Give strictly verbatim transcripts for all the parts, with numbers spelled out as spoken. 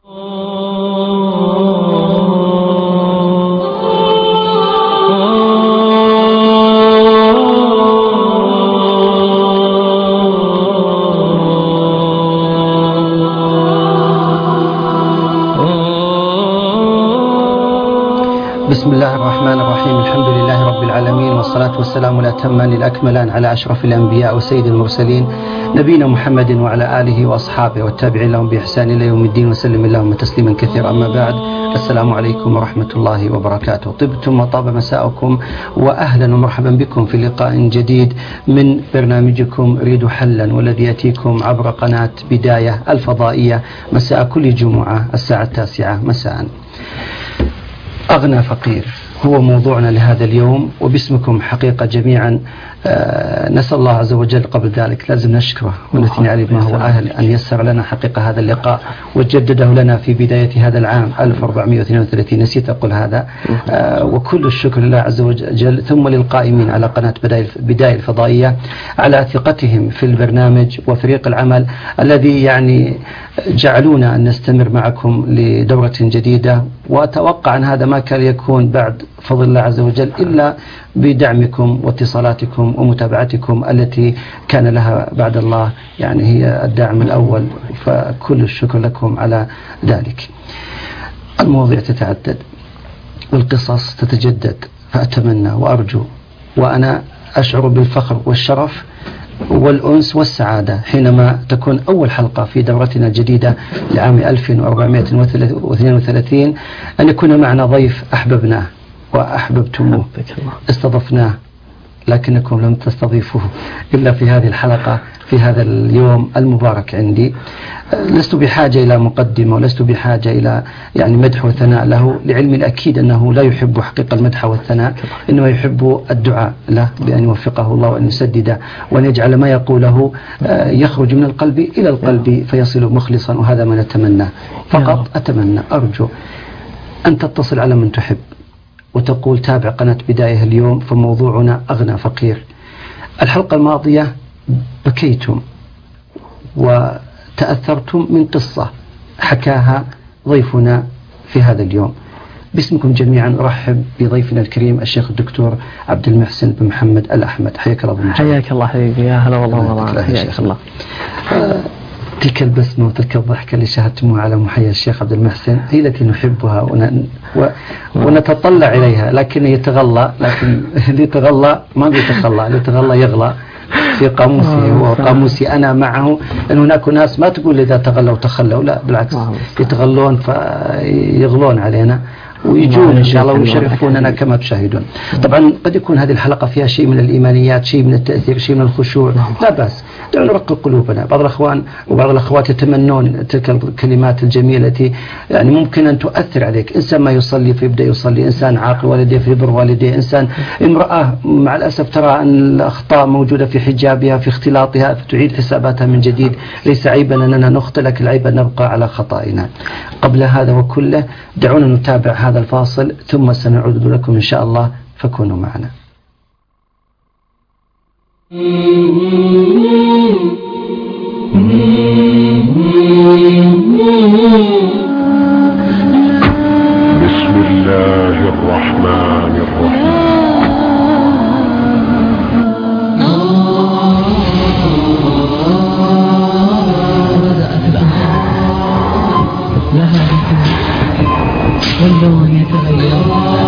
بسم الله الرحمن الرحيم. الحمد لله رب العالمين، والصلاة والسلام الأتمان الأكملان على أشرف الأنبياء وسيد المرسلين نبينا محمد وعلى آله وأصحابه والتابعين لهم بإحسان إلى يوم الدين، وسلم اللهم تسليما كثيرا. أما بعد، السلام عليكم ورحمة الله وبركاته. طبتم وطاب مساءكم، وأهلا ومرحبا بكم في لقاء جديد من برنامجكم ريد حلا، والذي يأتيكم عبر قناة بداية الفضائية مساء كل جمعة الساعة التاسعة مساء. أغنى فقير هو موضوعنا لهذا اليوم، وباسمكم حقيقة جميعا آه نسأل الله عز وجل قبل ذلك لازم نشكره ونثني عليه ما هو أهل أن يسر لنا حقيقة هذا اللقاء وجدده لنا في بداية هذا العام ألف وأربعمائة واثنين وثلاثين. نسيت أقول هذا. آه وكل الشكر لله عز وجل، ثم للقائمين على قناة بداية الفضائية على ثقتهم في البرنامج وفريق العمل الذي يعني جعلونا أن نستمر معكم لدورة جديدة. وأتوقع أن هذا ما كان يكون بعد فضل الله عز وجل إلا بدعمكم واتصالاتكم ومتابعتكم التي كان لها بعد الله يعني هي الدعم الأول، فكل الشكر لكم على ذلك. المواضيع تتعدد والقصص تتجدد، فأتمنى وأرجو وأنا أشعر بالفخر والشرف والأنس والسعادة حينما تكون أول حلقة في دورتنا الجديدة لعام ألف وأربعمائة واثنين وثلاثين أن يكون معنا ضيف أحببناه وأحببتموه، استضفناه لكنكم لم تستضيفوه إلا في هذه الحلقة في هذا اليوم المبارك عندي. لست بحاجة إلى مقدمة، ولست بحاجة إلى يعني مدح وثناء له، لعلم الأكيد أنه لا يحب حقيقة المدح والثناء، إنما يحب الدعاء له بأن يوفقه الله وأن يسدده وأن يجعل ما يقوله يخرج من القلب إلى القلب فيصل مخلصا، وهذا ما نتمناه. فقط أتمنى أرجو أن تتصل على من تحب وتقول تابع قناة بداية اليوم، فموضوعنا أغنى فقير. الحلقة الماضية بكيتم وتأثرتم من قصة حكاها ضيفنا في هذا اليوم. باسمكم جميعا أرحب بضيفنا الكريم الشيخ الدكتور عبد المحسن بن محمد الأحمد. حياك الله بن حياك الله حبيبي، يا هلا والله والله حياك الله. آه تلك البسمة وتلك الضحكة اللي شاهدتموها على محيا الشيخ عبد المحسن هي التي نحبها ون... و... ونتطلع إليها، لكن يتغلى، لكن اللي يتغلى ما بيتخلى، اللي يتغلى يغلى في قاموسه وقاموسي أنا معه. أن هناك ناس ما تقول إذا تغلوا تخلوا، لا بالعكس يتغلون فيغلون علينا ويجون إن شاء الله ويشرفوننا كما تشاهدون. طبعا قد يكون هذه الحلقة فيها شيء من الإيمانيات، شيء من التأثير، شيء من الخشوع، لا بأس، دعونا نرقق قلوبنا. بعض الأخوان وبعض الأخوات يتمنون تلك الكلمات الجميلة التي يعني ممكن أن تؤثر عليك. إنسان ما يصلي فيبدأ يصلي، إنسان عاقل والديه فيبر والديه، إنسان امرأة مع الأسف ترى أن الأخطاء موجودة في حجابها في اختلاطها فتعيد حساباتها من جديد. ليس عيبا أننا نخطئ، لكن العيب أن نبقى على خطائنا. قبل هذا وكله دعونا نتابع هذا الفاصل ثم سنعود لكم إن شاء الله، فكونوا معنا. بسم الله الرحمن الرحيم. واللون يتغير.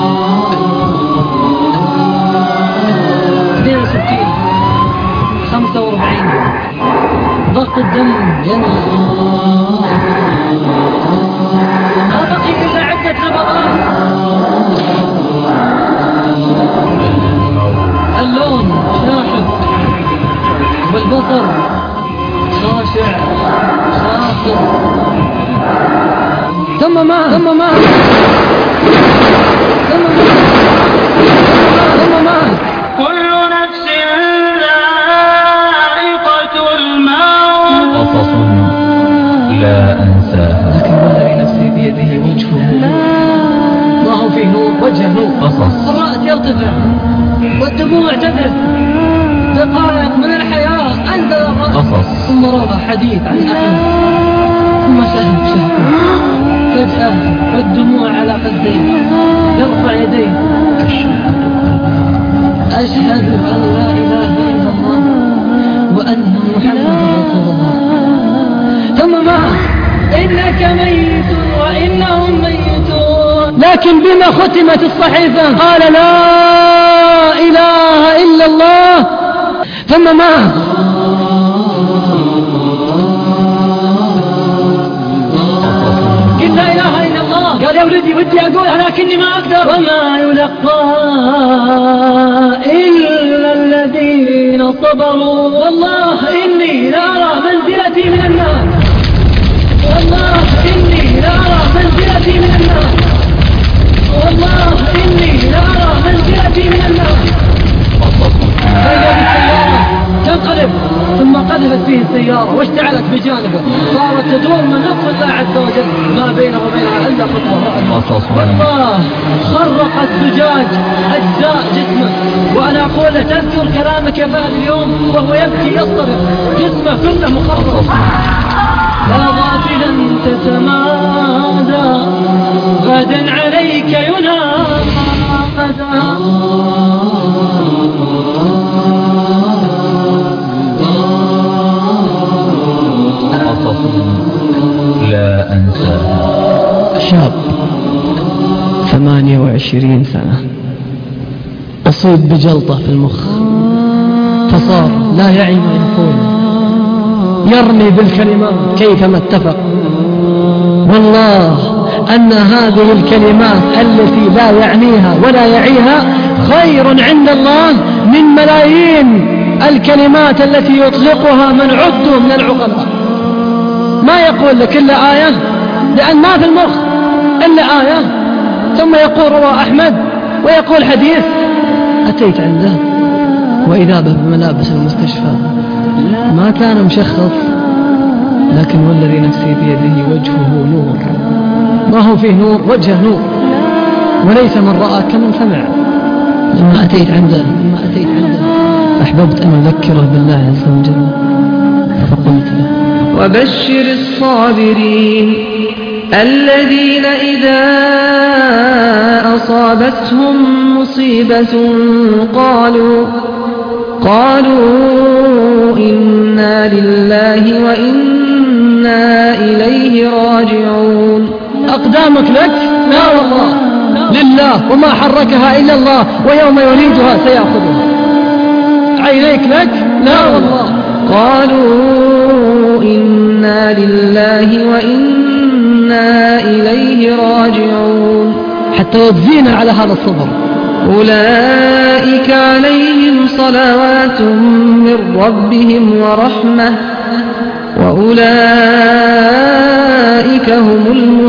اثنين وستين خمسة وأربعين ضغط الدم ينزل. ما بقي إلا عدة نبضات. اللون شاحب والبصر خاشع خاطر. ثم ما ثم ما ثم ما ثم ما كل نفس ذائقة الموت. قصص لا أنساها. لكن والذي نفسي بيده وجهه الله فيه نور، وجه نور. قصص. الرأس يرتفع والدموع تذهب. دقائق من الحياة أنزل الرأس. قصص. ثم روى حديث عن أخي ثم سهل شهر فجأة والدموع على خديه يرفع يديه أشهد أن لا إله إلا الله وأن محمدا رسول الله. ثم معه إنك ميت وإنهم ميتون. لكن بما ختمت الصحيفة قال لا إله إلا الله. ثم معه قل لا إله إلا الله. قال يا ولدي ودي أقولها لكني ما أقدر. وما يلقى إلا الذين صبروا. والله إني لأرى منزلتي من النار. والله إني لأرى منزلتي من النار. والله إني لأرى منزلتي من النار. فإذا بالسيارة تنقلب ثم قذفت فيه السيارة واشتعلت بجانبه صارت تدور من لطف الله عز وجل ما بينه وبينها إلا خطوة. والله خرق الزجاج أجزاء جسمه. وأنا أقول له تذكر كلامك يا فهد اليوم وهو يبكي يصطرخ جسمه كله مخرق. لا غافلا تتمادى غدا عليك ينادى. لا أنساها. شاب ثمانية وعشرين سنة أصيب بجلطة في المخ فصار لا يعي ما يقول يرمي بالكلمات كيفما اتفق. والله أن هذه الكلمات التي لا يعنيها ولا يعيها خير عند الله من ملايين الكلمات التي يطلقها من عدوا من العقلاء. ما يقول لك إلا آية لأن ما في المخ إلا آية ثم يقول رواه أحمد ويقول حديث. أتيت عنده وإذا به بملابس المستشفى ما كان مشخص لكن والذي نفسي بيده وجهه نور. ما هو فيه نور وجهه نور وليس من رأى كمن سمع. لما أتيت عنده لما أتيت عنده أحببت أن أذكره بالله عز وجل فقلت له وبشر الصابرين الذين إذا أصابتهم مصيبة قالوا قالوا إنا لله وإنا إليه راجعون. أقدامك لك؟ لا والله لله وما حركها إلا الله ويوم يريدها سيأخذها. عينيك لك؟ لا والله. قالوا إنا لله وإنا إليه راجعون. حتى يجزينا على هذا الصبر. أولئك عليهم صلوات من ربهم ورحمة وأولئك هم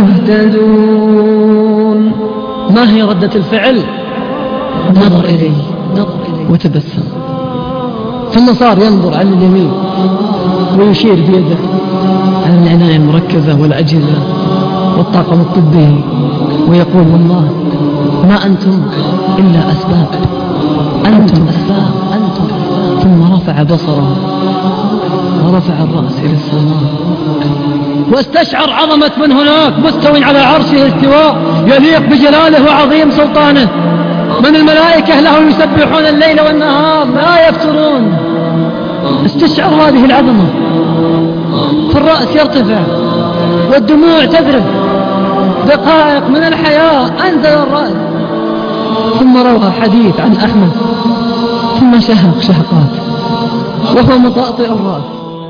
المهتدون. ما هي ردة الفعل؟ نظر إليه نظر إليه وتبسم ثم صار ينظر على اليمين ويشير بيده على العناية المركزة والأجهزة والطاقم الطبي ويقول والله ما أنتم إلا أسباب أنتم أسباب أنتم أسباب. ثم رفع بصره ورفع الرأس إلى السماء واستشعر عظمة من هناك مستوٍ على عرشه استواء يليق بجلاله وعظيم سلطانه. من الملائكة له يسبحون الليل والنهار لا يفترون. استشعر هذه العظمة فالرأس يرتفع والدموع تذرف. دقائق من الحياة أنزل الرأس ثم روى حديث عن أحمد ثم شهق شهقات وهو مطأطئ الرأس.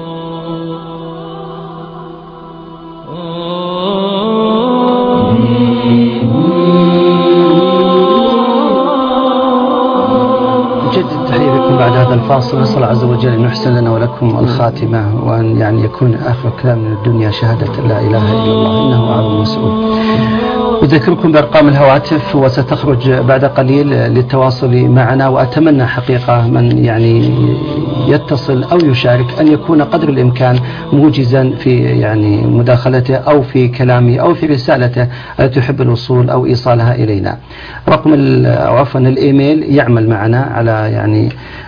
بعد هذا الفاصل نسأل عز وجل أن يحسن لنا ولكم الخاتمة وأن يعني يكون آخر كلام من الدنيا شهادة لا إله إلا الله إنه أعلم مسؤول. أذكركم بأرقام الهواتف وستخرج بعد قليل للتواصل معنا. وأتمنى حقيقة من يعني يتصل أو يشارك أن يكون قدر الإمكان موجزا في يعني مداخلته أو في كلامه أو في رسالته التي تحب الوصول أو إيصالها إلينا. رقم أو عفوا الإيميل يعمل معنا على يعني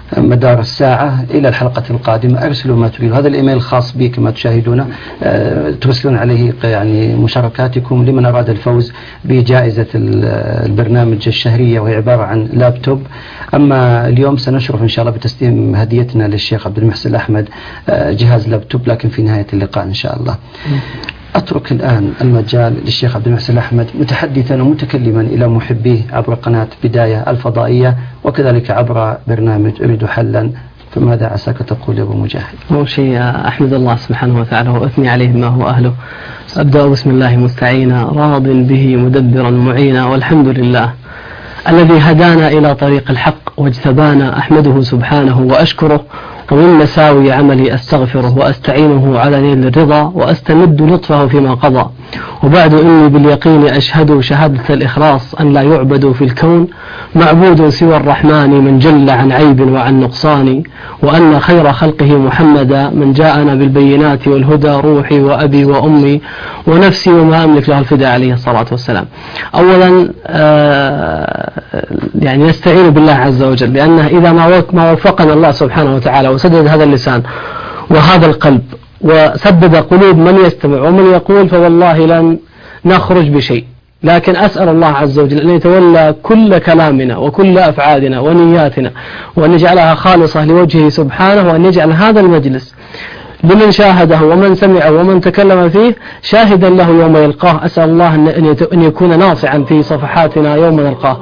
مدار الساعة إلى الحلقة القادمة أرسلوا ما تريدوا. هذا الإيميل الخاص بي كما تشاهدون، ترسلون عليه يعني مشاركاتكم لمن أراد الفوز بجائزة البرنامج الشهرية، وهي عبارة عن لابتوب. أما اليوم سنشرف إن شاء الله بتسليم هديتنا للشيخ عبد المحسن الأحمد جهاز لابتوب، لكن في نهاية اللقاء إن شاء الله. أترك الآن المجال للشيخ عبد المحسن الأحمد متحدثا ومتكلما إلى محبيه عبر قناة بداية الفضائية وكذلك عبر برنامج أريد حلا. فماذا عساك تقول يا أبو مجاهد؟ أول شيء أحمد الله سبحانه وتعالى وأثني عليه ما هو أهله. أبدأ بسم الله مستعينا راض به مدبرا معينا، والحمد لله الذي هدانا إلى طريق الحق واجتبانا. أحمده سبحانه وأشكره، ومن مساوي عملي أستغفره وأستعينه على نيل الرضا، وأستمد لطفه فيما قضى. وبعد إني باليقين أشهد شهادة الإخلاص أن لا يعبد في الكون معبود سوى الرحمن من جل عن عيب وعن نقصان، وأن خير خلقه محمدا من جاءنا بالبينات والهدى روحي وأبي وأمي ونفسي وما أملك له الفداء عليه الصلاة والسلام. أولا آه يعني نستعين بالله عز وجل، لأنه إذا ما وفقنا الله سبحانه وتعالى وسدد هذا اللسان وهذا القلب وسدد قلوب من يستمع ومن يقول، فوالله لن نخرج بشيء. لكن أسأل الله عز وجل أن يتولى كل كلامنا وكل أفعالنا ونياتنا، وأن يجعلها خالصة لوجهه سبحانه، وأن يجعل هذا المجلس لمن شاهده ومن سمعه ومن تكلم فيه شاهدا له يوم يلقاه. أسأل الله أن يكون ناصعا في صفحاتنا يوم نلقاه.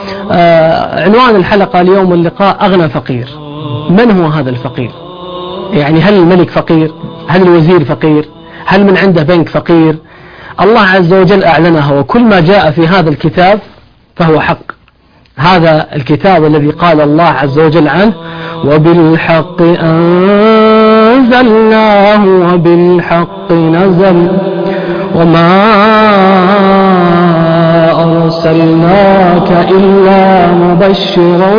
آه عنوان الحلقة اليوم اللقاء أغنى فقير. من هو هذا الفقير؟ يعني هل الملك فقير؟ هل الوزير فقير؟ هل من عنده بنك فقير؟ الله عز وجل أعلنها، وكل ما جاء في هذا الكتاب فهو حق. هذا الكتاب الذي قال الله عز وجل عنه وبالحق أنزلناه وبالحق نزل وما أرسلناك إلا مبشرا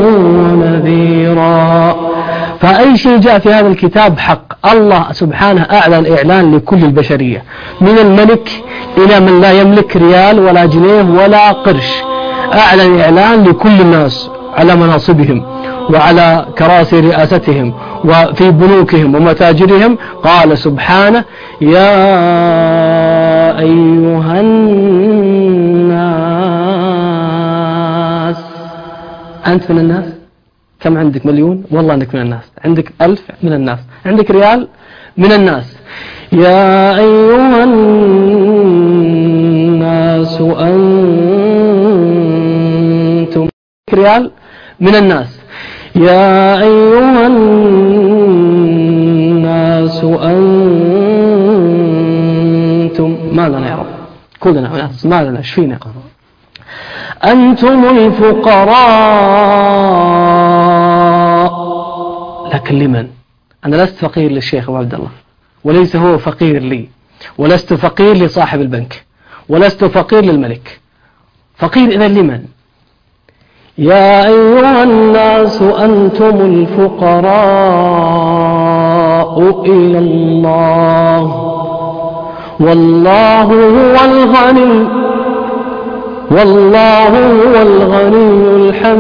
ونذيرا. فأي شيء جاء في هذا الكتاب حق. الله سبحانه أعلن إعلان لكل البشرية، من الملك إلى من لا يملك ريال ولا جنيه ولا قرش. أعلن إعلان لكل الناس على مناصبهم وعلى كراسي رئاستهم وفي بنوكهم ومتاجرهم. قال سبحانه يا أيها الناس. أنت من الناس؟ كم عندك؟ مليون؟ والله أنك من الناس. عندك ألف؟ من الناس. عندك ريال؟ من الناس. يا أيها الناس أنتم. ريال؟ من الناس. يا أيها الناس أنتم. ما لنا يا رب؟ كلنا ناس، ما لنا، ايش فينا؟ أنتم الفقراء. لكن لمن؟ أنا لست فقير للشيخ أبو عبد الله، وليس هو فقير لي، ولست فقير لصاحب البنك، ولست فقير للملك. فقير إذا لمن؟ يا أيها الناس أنتم الفقراء إلى الله والله هو الغني والله هو الغني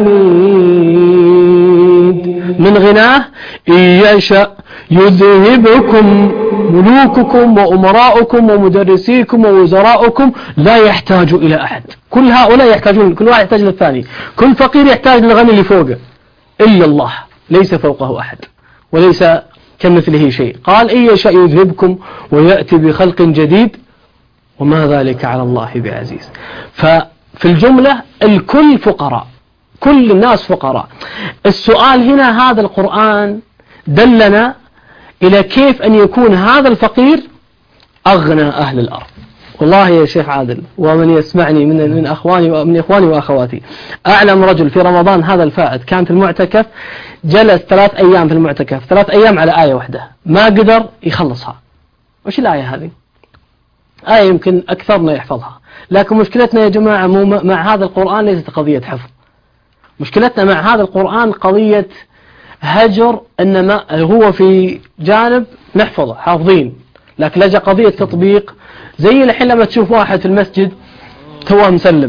الحميد. من غناه إن يشاء يذهبكم ملوككم وأمراؤكم ومدرسيكم ووزراؤكم لا يحتاج إلى أحد. كل هؤلاء يحتاجون، كل واحد يحتاج للثاني. كل فقير يحتاج للغني اللي فوقه، إلا الله ليس فوقه أحد وليس كمثله شيء. قال إن يشاء يذهبكم ويأتي بخلق جديد وما ذلك على الله بعزيز. ففي الجملة الكل فقراء، كل الناس فقراء. السؤال هنا، هذا القرآن دلنا إلى كيف أن يكون هذا الفقير أغنى أهل الأرض. والله يا شيخ عادل ومن يسمعني من من أخواني ومن إخواني وأخواتي، أعلم رجل في رمضان هذا الفائت كان في المعتكف، جلس ثلاث أيام في المعتكف، ثلاث أيام على آية واحدة ما قدر يخلصها. وش الآية هذه؟ آية يمكن أكثرنا يحفظها، لكن مشكلتنا يا جماعة مو مع هذا القرآن ليست قضية حفظ. مشكلتنا مع هذا القرآن قضية هجر، إنما هو في جانب نحفظه حافظين، لكن لجأ قضية تطبيق. زي الحين لما تشوف واحد في المسجد توه مسلم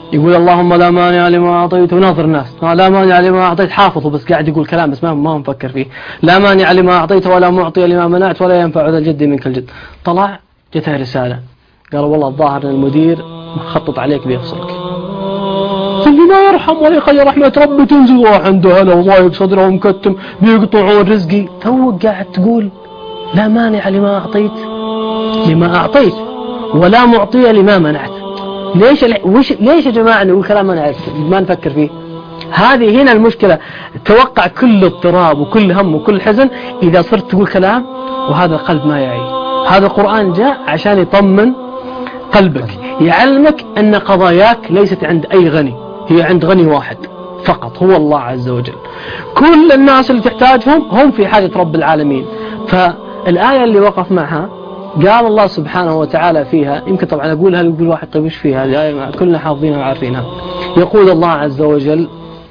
يقول اللهم لا مانع لما أعطيت، وناظر الناس لا مانع لما أعطيت، حافظه بس قاعد يقول كلام بس ما ما مفكر فيه. لا مانع لما أعطيت ولا معطي لما منعت ولا ينفع ذا الجد منك الجد. طلع جته رسالة قال والله الظاهر ان المدير مخطط عليك بيفصلك. اللي ما يرحم ولا يخلي رحمة ربي تنزل واحد عنده هلا وضايق صدره ومكتم بيقطعون رزقي. تو قاعد تقول لا مانع لما أعطيت لما أعطيت ولا معطي لما منعت. ليش وش ليش يا جماعة نقول كلام ما نعرف ما نفكر فيه؟ هذه هنا المشكلة. توقع كل اضطراب وكل هم وكل حزن إذا صرت تقول كلام وهذا القلب ما يعي. هذا القرآن جاء عشان يطمن قلبك، يعلمك أن قضاياك ليست عند أي غني، هي عند غني واحد فقط هو الله عز وجل. كل الناس اللي تحتاجهم هم في حاجة رب العالمين. فالآية اللي وقف معها قال الله سبحانه وتعالى فيها، يمكن طبعا أقولها يقول واحد طيب إيش فيها هذه الآية كلنا حافظينها وعارفينها. يقول الله عز وجل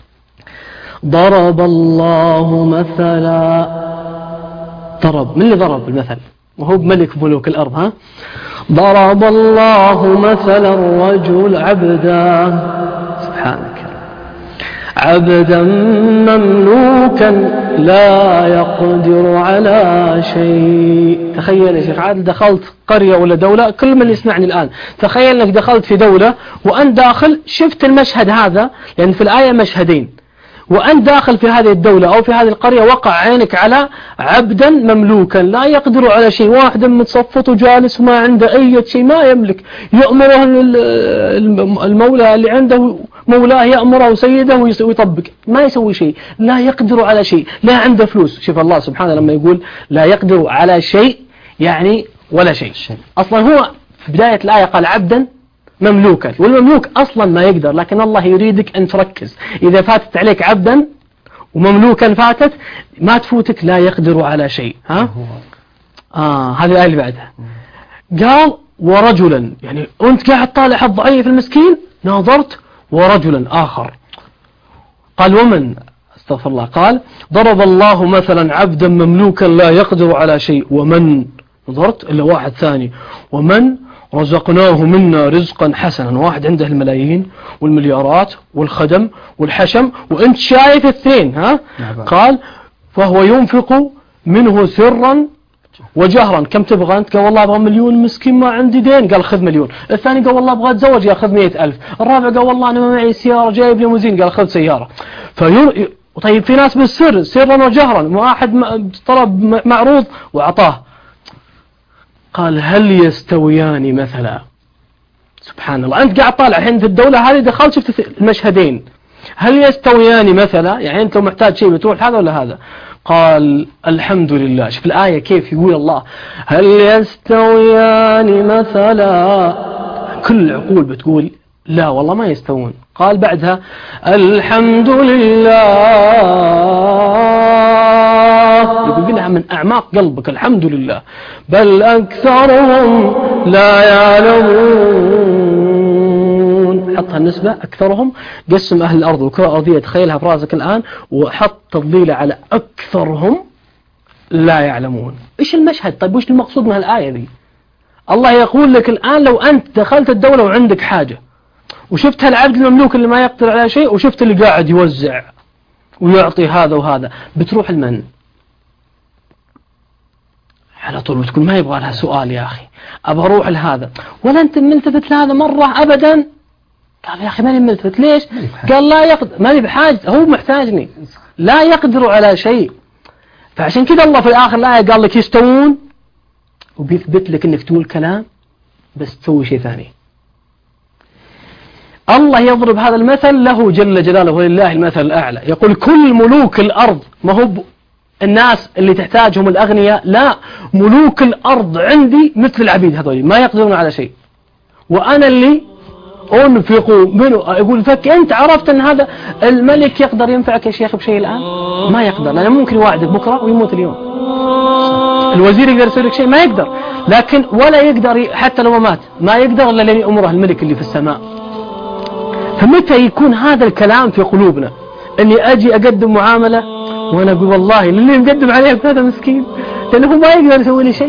ضرب الله مثلا، ضرب من اللي ضرب المثل وهو بملك ملوك الأرض. ها ضرب الله مثلا رجل عبدا سبحانك عبدا مملوكا لا يقدر على شيء. تخيل يا شيخ عادل دخلت قرية ولا دولة، كل من يسمعني الآن تخيل أنك دخلت في دولة وأنت داخل شفت المشهد هذا، لأن في الآية مشهدين، وأنت داخل في هذه الدولة أو في هذه القرية وقع عينك على عبدا مملوكا لا يقدر على شيء، واحد متصفط وجالس وما عنده أي شيء ما يملك، يأمره المولى اللي عنده مولاه يأمره سيده ويطبق، ما يسوي شيء، لا يقدر على شيء، لا عنده فلوس. شوف الله سبحانه لما يقول لا يقدر على شيء يعني ولا شيء. أصلا هو في بداية الآية قال عبدا مملوكا، والمملوك أصلا ما يقدر، لكن الله يريدك أن تركز. إذا فاتت عليك عبدا ومملوكا فاتت ما تفوتك لا يقدر على شيء. ها آه هذه الآية اللي بعدها قال ورجلا، يعني أنت قاعد طالع الضعيف المسكين ناظرت ورجلا آخر. قال ومن استغفر الله قال ضرب الله مثلا عبدا مملوكا لا يقدر على شيء ومن نظرت إلا واحد ثاني ومن رزقناه منا رزقا حسنا، واحد عنده الملايين والمليارات والخدم والحشم وانت شايف الاثنين. ها قال فهو ينفق منه سرا وجهرا. كم تبغى انت؟ قال والله ابغى مليون مسكين ما عندي دين، قال خذ مليون. الثاني قال والله ابغى اتزوج، قال خذ مئة ألف. الرابع قال والله انا ما معي سيارة جايب ليموزين، قال خذ سيارة. فير... طيب في ناس بالسر سرا وجهرا، واحد طلب معروض واعطاه. قال هل يستويان مثلا؟ سبحان الله، أنت قاعد طالع الحين في الدولة هذه دخلت شفت المشهدين، هل يستويان مثلا؟ يعني أنت لو محتاج شيء بتروح هذا ولا هذا؟ قال الحمد لله. شوف الآية كيف يقول الله هل يستويان مثلا، كل العقول بتقول لا والله ما يستوون. قال بعدها الحمد لله، يقولها من أعماق قلبك الحمد لله، بل أكثرهم لا يعلمون. حطها النسبة أكثرهم، قسم أهل الأرض والكرة الأرضية تخيلها في راسك الآن وحط تضليل على أكثرهم لا يعلمون. إيش المشهد؟ طيب وإيش المقصود من الآية دي؟ الله يقول لك الآن لو أنت دخلت الدولة وعندك حاجة وشفت هالعبد المملوك اللي ما يقدر على شيء وشفت اللي قاعد يوزع ويعطي هذا وهذا، بتروح المن على طول بتقول ما يبغى لها سؤال يا أخي أبغى أروح لهذا، ولا أنت ملتفت لهذا مرة أبدا؟ قال يا أخي ماني ملتفت. ليش؟ قال لا يقدر، ماني بحاجة، هو محتاجني، لا يقدر على شيء. فعشان كذا الله في الآخر الآية قال لك يستوون، وبيثبت لك إنك تقول كلام بس تسوي شيء ثاني. الله يضرب هذا المثل له جل جلاله ولله المثل الأعلى، يقول كل ملوك الأرض، ما هو الناس اللي تحتاجهم الأغنياء، لا، ملوك الأرض عندي مثل العبيد هذول ما يقدرون على شيء، وأنا اللي أنفق منه. يقول فك أنت عرفت أن هذا الملك يقدر ينفعك يا شيخ بشيء الآن؟ ما يقدر، لأنه ممكن يوعدك بكرة ويموت اليوم. الوزير يقدر يسوي لك شيء؟ ما يقدر، لكن ولا يقدر حتى لو مات ما يقدر إلا لن يأمره الملك اللي في السماء. فمتى يكون هذا الكلام في قلوبنا؟ أني أجي أقدم معاملة وأنا أقول والله اللي مقدم عليه هذا مسكين، لأنه ما يقدر يسوي لي شيء.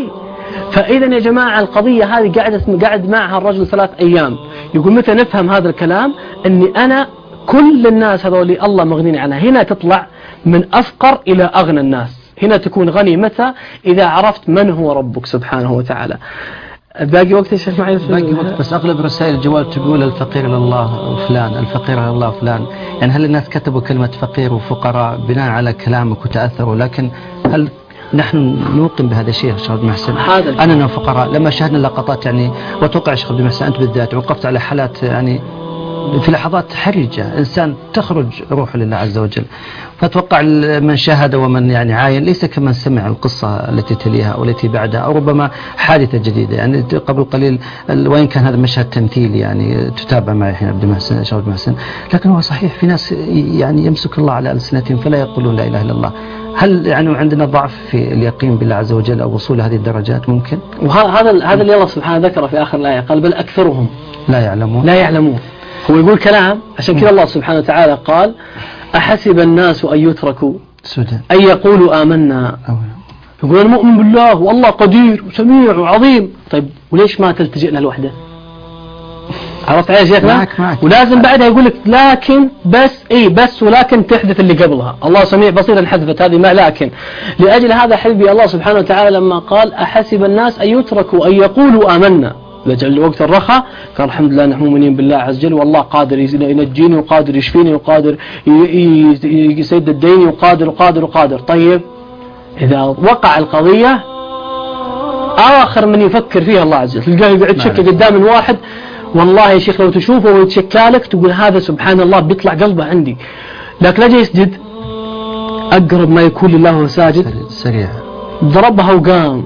فإذا يا جماعة القضية هذه قاعد قاعد معها الرجل ثلاث أيام، يقول متى نفهم هذا الكلام؟ أني أنا كل الناس هذول الله مغنيني عنها. هنا تطلع من أفقر إلى أغنى الناس. هنا تكون غني متى؟ إذا عرفت من هو ربك سبحانه وتعالى. باقي وقت يا شيخ معي؟ باقي وقت، بس أغلب رسائل الجوال تقول الفقير لله فلان، الفقير لله فلان. يعني هل الناس كتبوا كلمة فقير وفقراء بناء على كلامك وتأثروا؟ لكن هل نحن نوقن بهذا الشيء شيخ عبد المحسن؟ أننا فقراء لما شاهدنا لقطات يعني، وأتوقع شيخ عبد المحسن أنت بالذات وقفت على حالات يعني في لحظات حرجة، إنسان تخرج روحه لله عز وجل. فأتوقع من شاهد ومن يعني عاين ليس كمن سمع القصة التي تليها أو التي بعدها، أو ربما حادثة جديدة. يعني قبل قليل وين كان هذا مشهد تمثيلي يعني تتابع معي الحين عبد المحسن شيخ عبد المحسن، لكن هو صحيح في ناس يعني يمسك الله على ألسنتهم فلا يقولون لا إله إلا الله. هل يعني عندنا ضعف في اليقين بالله عز وجل أو وصول هذه الدرجات ممكن؟ وهذا هذا اللي الله سبحانه ذكره في آخر الآية، قال بل أكثرهم لا يعلمون. لا يعلمون. هو يقول كلام عشان كذا الله سبحانه وتعالى قال أحسب الناس أن يتركوا سودان أن يقولوا آمنا. يقول أنا مؤمن بالله والله قدير وسميع وعظيم. طيب وليش ما تلتجئ له الوحدة؟ عرفت علي يا شيخنا؟ معك معك. ولازم بعدها يقول لك لكن بس اي بس ولكن تحدث اللي قبلها. الله سميع بصير انحذفت هذه مع لكن. لأجل هذا حبيبي الله سبحانه وتعالى لما قال أحسب الناس أن يتركوا أن يقولوا آمنا، لجل وقت الرخاء قال الحمد لله نحن مؤمنين بالله عز وجل والله قادر ينجيني وقادر يشفيني وقادر يسد الدين وقادر وقادر وقادر. طيب إذا وقع القضية آخر من يفكر فيها الله عز وجل تلقاه يقعد يتشكى قدام الواحد، والله يا شيخ لو تشوفه ويتشكالك تقول هذا سبحان الله بيطلع قلبه عندي، لكن لجي يسجد أقرب ما يكون لله وهو ساجد سريع ضربها وقام.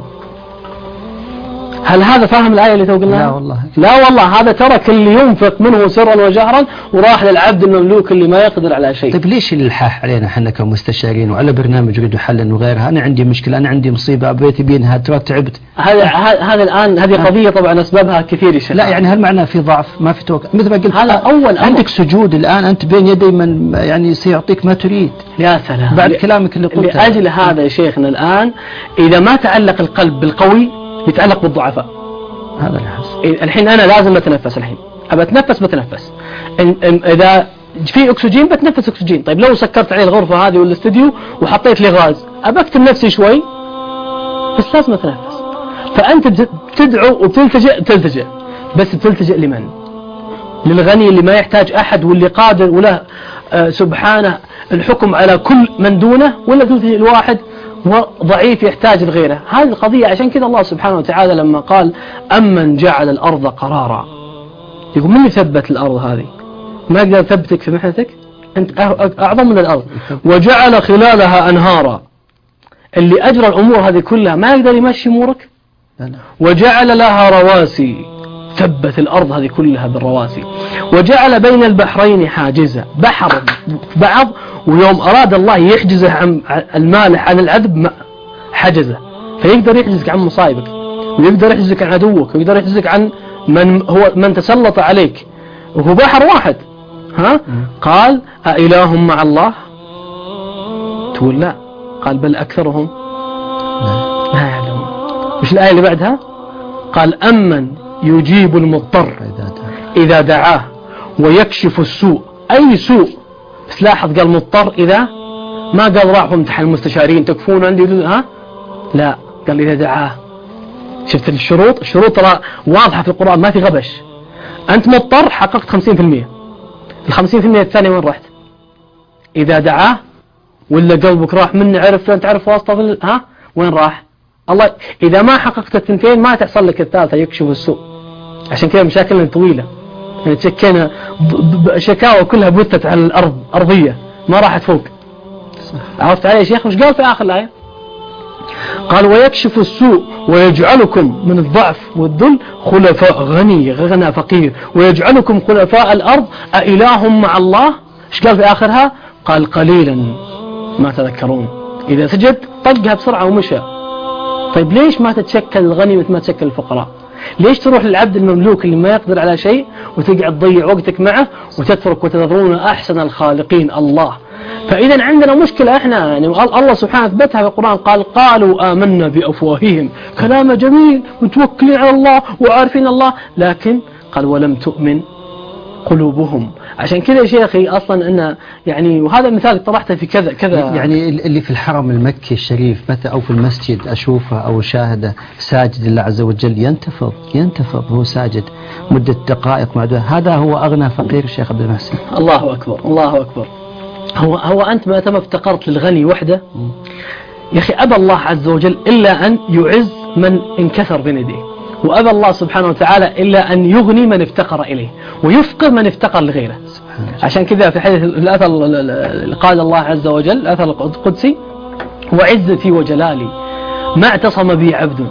هل هذا فاهم الآية اللي توقلناها؟ لا والله. لا والله هذا ترك اللي ينفق منه سرا وجهرا وراح للعبد المملوك اللي ما يقدر على شيء. طيب ليش الإلحاح علينا احنا كمستشارين وعلى برنامج يريد حلا وغيرها؟ أنا عندي مشكلة، أنا عندي مصيبة بيتي بينها ترى تعبت. هذا هذا الآن هذه قضية طبعا أسبابها كثير شيء. لا يعني هل معناه في ضعف ما في توقع مثل ما قلت؟ هذا أول عندك سجود الآن أنت بين يدي من يعني سيعطيك ما تريد. يا سلام. بعد كلامك اللي قلته. لأجل هذا يا شيخنا الآن إذا ما تعلق القلب بالقوي يتعلق بالضعفاء. هذا الحس. الحين أنا لازم أتنفس، الحين أبى أتنفس بتنفس، إذا في أكسجين بتنفس أكسجين. طيب لو سكرت علي الغرفة هذه والاستديو وحطيت لي غاز أبى أكتم نفسي شوي بس لازم أتنفس. فأنت تدعو وبتلتجئ تلتجئ بس بتلتجئ لمن؟ للغني اللي ما يحتاج أحد واللي قادر وله آه سبحانه الحكم على كل من دونه، ولا تلتجئ لواحد وضعيف يحتاج لغيره؟ هذه القضية. عشان كذا الله سبحانه وتعالى لما قال أمن جعل الأرض قرارا، يقول من يثبت الأرض هذه؟ ما يقدر يثبتك في محنتك، أنت أعظم من الأرض. وجعل خلالها أنهارا، اللي أجرى الأمور هذه كلها ما يقدر يمشي أمورك. وجعل لها رواسي، ثبت الأرض هذه كلها بالرواسي. وجعل بين البحرين حاجزا، بحر بعض ويوم أراد الله يحجزه عن المالح عن العذب حجزه، فيقدر يحجزك عن مصايبك ويقدر يحجزك عن عدوك ويقدر يحجزك عن من هو من تسلط عليك، وهو بحر واحد. ها قال أإله مع الله؟ تقول لا، قال بل أكثرهم لا يعلمون. وش الآية اللي بعدها؟ قال أمن يجيب المضطر إذا دعاه ويكشف السوء. أي سوء؟ بس لاحظ قال مضطر إذا، ما قال راحوا امتحن المستشارين تكفون عندي ها، لا قال إذا دعاه. شفت الشروط؟ الشروط ترى واضحة في القرآن ما في غبش. أنت مضطر حققت خمسين في المية، الخمسين في المية الثانية وين رحت؟ إذا دعاه ولا قلبك راح مني عرف أنت تعرف واسطة في ها وين راح؟ الله. إذا ما حققت الثنتين ما تحصل لك الثالثة يكشف السوء. عشان كذا مشاكلنا طويلة، يعني تشكينا شكاوى كلها بثت على الأرض أرضية ما راحت فوق. عرفت علي يا شيخ؟ وش قال في آخر الآية؟ قال ويكشف السوء ويجعلكم من الضعف والذل خلفاء، غني غنى فقير، ويجعلكم خلفاء الأرض أإله مع الله. ايش قال في آخرها؟ قال قليلا ما تذكرون. إذا سجد طقها بسرعة ومشى. طيب ليش ما تتشكل الغني مثل ما تشكل الفقراء؟ ليش تروح للعبد المملوك اللي ما يقدر على شيء وتقعد تضيع وقتك معه وتترك وتذرون أحسن الخالقين الله؟ فإذا عندنا مشكلة إحنا، يعني الله سبحانه أثبتها في القرآن، قال قالوا آمنا بأفواههم، كلام جميل متوكلين على الله وعارفين الله، لكن قال ولم تؤمن قلوبهم. عشان كذا يا شيخي أصلا أن يعني، وهذا مثال طرحته في كذا كذا، يعني اللي في الحرم المكي الشريف مثلا أو في المسجد أشوفه أو شاهده ساجد لله عز وجل ينتفض ينتفض هو ساجد مدة دقائق معدودة، هذا هو أغنى فقير الشيخ عبد المحسن. الله أكبر الله أكبر. هو هو أنت ما تم افتقرت للغني وحده يا أخي، أبى الله عز وجل إلا أن يعز من انكسر بين يديه، وأبى الله سبحانه وتعالى إلا أن يغني من افتقر إليه ويفقر من افتقر لغيره. عشان كذا في حديث الأثر قال الله عز وجل الأثر القدسي وعزتي وجلالي ما اعتصم بي عبد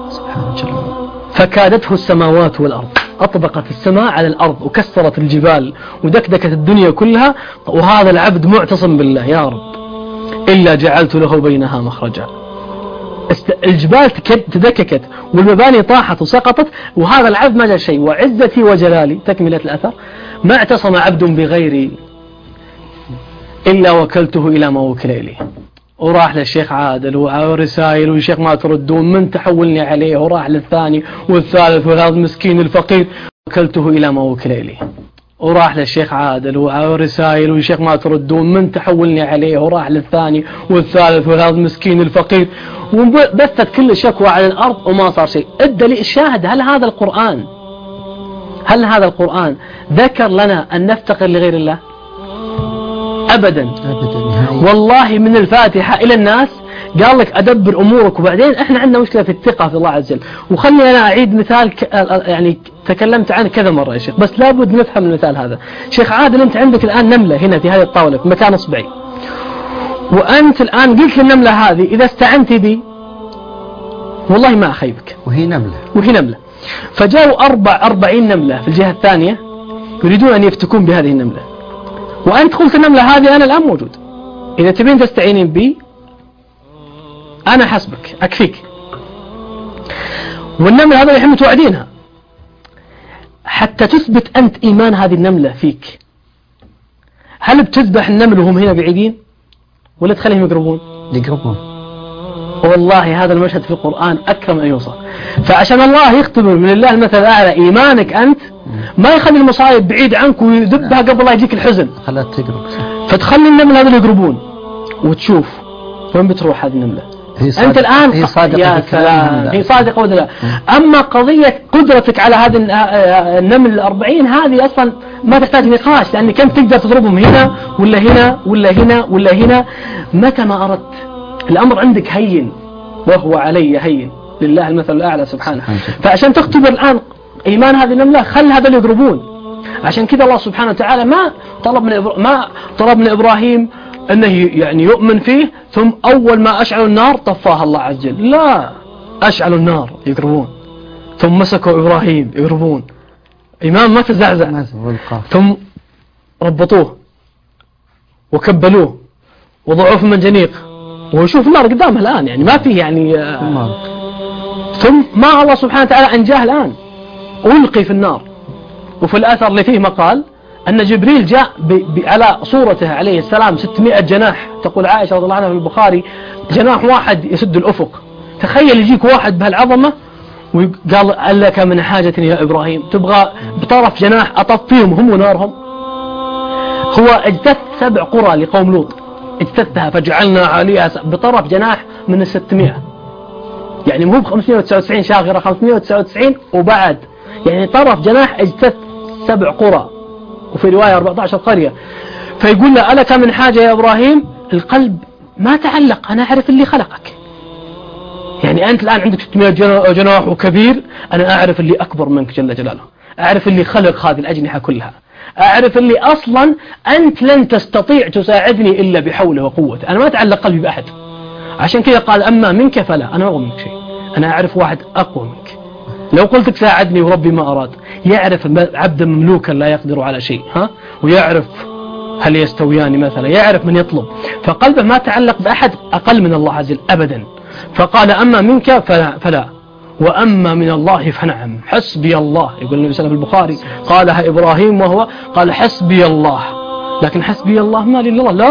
فكادته السماوات والأرض، أطبقت السماء على الأرض وكسرت الجبال ودكدكت الدنيا كلها، وهذا العبد معتصم بالله يا رب إلا جعلت له بينها مخرجا. الجبال تدككت والمباني طاحت وسقطت، وهذا العبد ما جاء شيء. وعزتي وجلالي، تكملة الأثر، ما اعتصم عبد بغيري إلا وكلته إلى ما وكل إليه. وراح للشيخ عادل ورسائل والشيخ ما تردون، من تحولني عليه، وراح للثاني والثالث وهذا مسكين الفقير وكلته إلى ما وكل إليه. وراح للشيخ عادل ورسائل والشيخ ما تردون، من تحولني عليه، وراح للثاني والثالث وهذا مسكين الفقير، وبثت كل شكوى على الأرض وما صار شيء. الدليل الشاهد، هل هذا القرآن هل هذا القرآن ذكر لنا أن نفتقر لغير الله؟ أبدا أبدا. والله من الفاتحة إلى الناس قال لك أدبر أمورك. وبعدين إحنا عندنا مشكلة في الثقة في الله عز وجل. وخلي أنا أعيد مثال ك... يعني تكلمت عنه كذا مرة يا شيخ، بس لابد نفهم المثال هذا. شيخ عادل، أنت عندك الآن نملة هنا في هذه الطاولة في مكان إصبعي، وأنت الآن قلت للنملة هذه إذا استعنت بي والله ما أخيبك، وهي نملة وهي نملة. فجاءوا أربع أربعين نملة في الجهة الثانية يريدون أن يفتكون بهذه النملة، وأنت قلت النملة هذه أنا الآن موجود، إذا تبين تستعينين بي أنا حسبك أكفيك. والنملة هذا يحب توعدينها حتى تثبت أنت إيمان هذه النملة فيك. هل بتذبح النمل وهم هنا بعيدين ولا تخليهم يقربون؟ يقربون. والله هذا المشهد في القرآن أكرم أن يوصف. فعشان الله يختبر من الله المثل الأعلى إيمانك أنت، ما يخلي المصايب بعيد عنك ويذبها قبل لا يجيك الحزن، خلها تقرب. فتخلي النمل هذا يقربون وتشوف وين بتروح هذه النملة. أنت الآن هي صادقة، يا سلام، هي صادقة ولا لا؟ أما قضية قدرتك على هذه النمل الأربعين هذه أصلا ما تحتاج نقاش، لأنك أنت تقدر تضربهم هنا ولا هنا ولا هنا ولا هنا متى ما أردت. الأمر عندك هين وهو علي هين، لله المثل الأعلى سبحانه. فعشان تختبر الآن إيمان هذه النملة خل هذا يقربون. عشان كذا الله سبحانه وتعالى ما طلب من إبرا... ما طلب من إبراهيم أنه يعني يؤمن فيه ثم أول ما أشعلوا النار طفاها الله عز وجل، لا، أشعلوا النار يقربون، ثم مسكوا إبراهيم يقربون، إمام ما تزعزع، ثم ربطوه وكبلوه وضعوه في منجنيق ويشوف النار قدامه الآن، يعني ما فيه يعني آه ثم ما الله سبحانه وتعالى أنجاه الآن ألقي في النار. وفي الأثر اللي فيه مقال أن جبريل جاء ب... ب... على صورته عليه السلام ستمائة جناح، تقول عائشة رضي الله عنها في البخاري جناح واحد يسد الأفق. تخيل يجيك واحد بهالعظمة وقال هل لك من حاجة يا إبراهيم، تبغى بطرف جناح أطفيهم هم ونارهم. هو اجتث سبع قرى لقوم لوط، اجتثها فجعلنا عليها بطرف جناح من الستمائة، يعني مو بخمسمائة وتسعة وتسعين شاغرة، خمسمائة وتسعة وتسعين وبعد، يعني طرف جناح اجتث سبع قرى، وفي رواية أربعة عشر قرية. فيقول له ألك من حاجة يا إبراهيم؟ القلب ما تعلق، أنا أعرف اللي خلقك. يعني أنت الآن عندك ستمائة جناح وكبير، أنا أعرف اللي أكبر منك جل جلاله، أعرف اللي خلق هذه الأجنحة كلها، أعرف اللي أصلا أنت لن تستطيع تساعدني إلا بحوله وقوته، أنا ما أتعلق قلبي بأحد. عشان كذا قال أما منك فلا، أنا ما أقول منك شيء، أنا أعرف واحد أقوى منك، لو قلتك ساعدني وربي ما أراد. يعرف عبدا مملوكا لا يقدر على شيء، ها، ويعرف هل يستويان مثلا، يعرف من يطلب، فقلبه ما تعلق بأحد أقل من الله عز وجل أبدا. فقال أما منك فلا, فلا وأما من الله فنعم، حسبي الله. يقول النبي صلى الله عليه وسلم في البخاري قالها إبراهيم وهو قال حسبي الله، لكن حسبي الله ما لله، لا،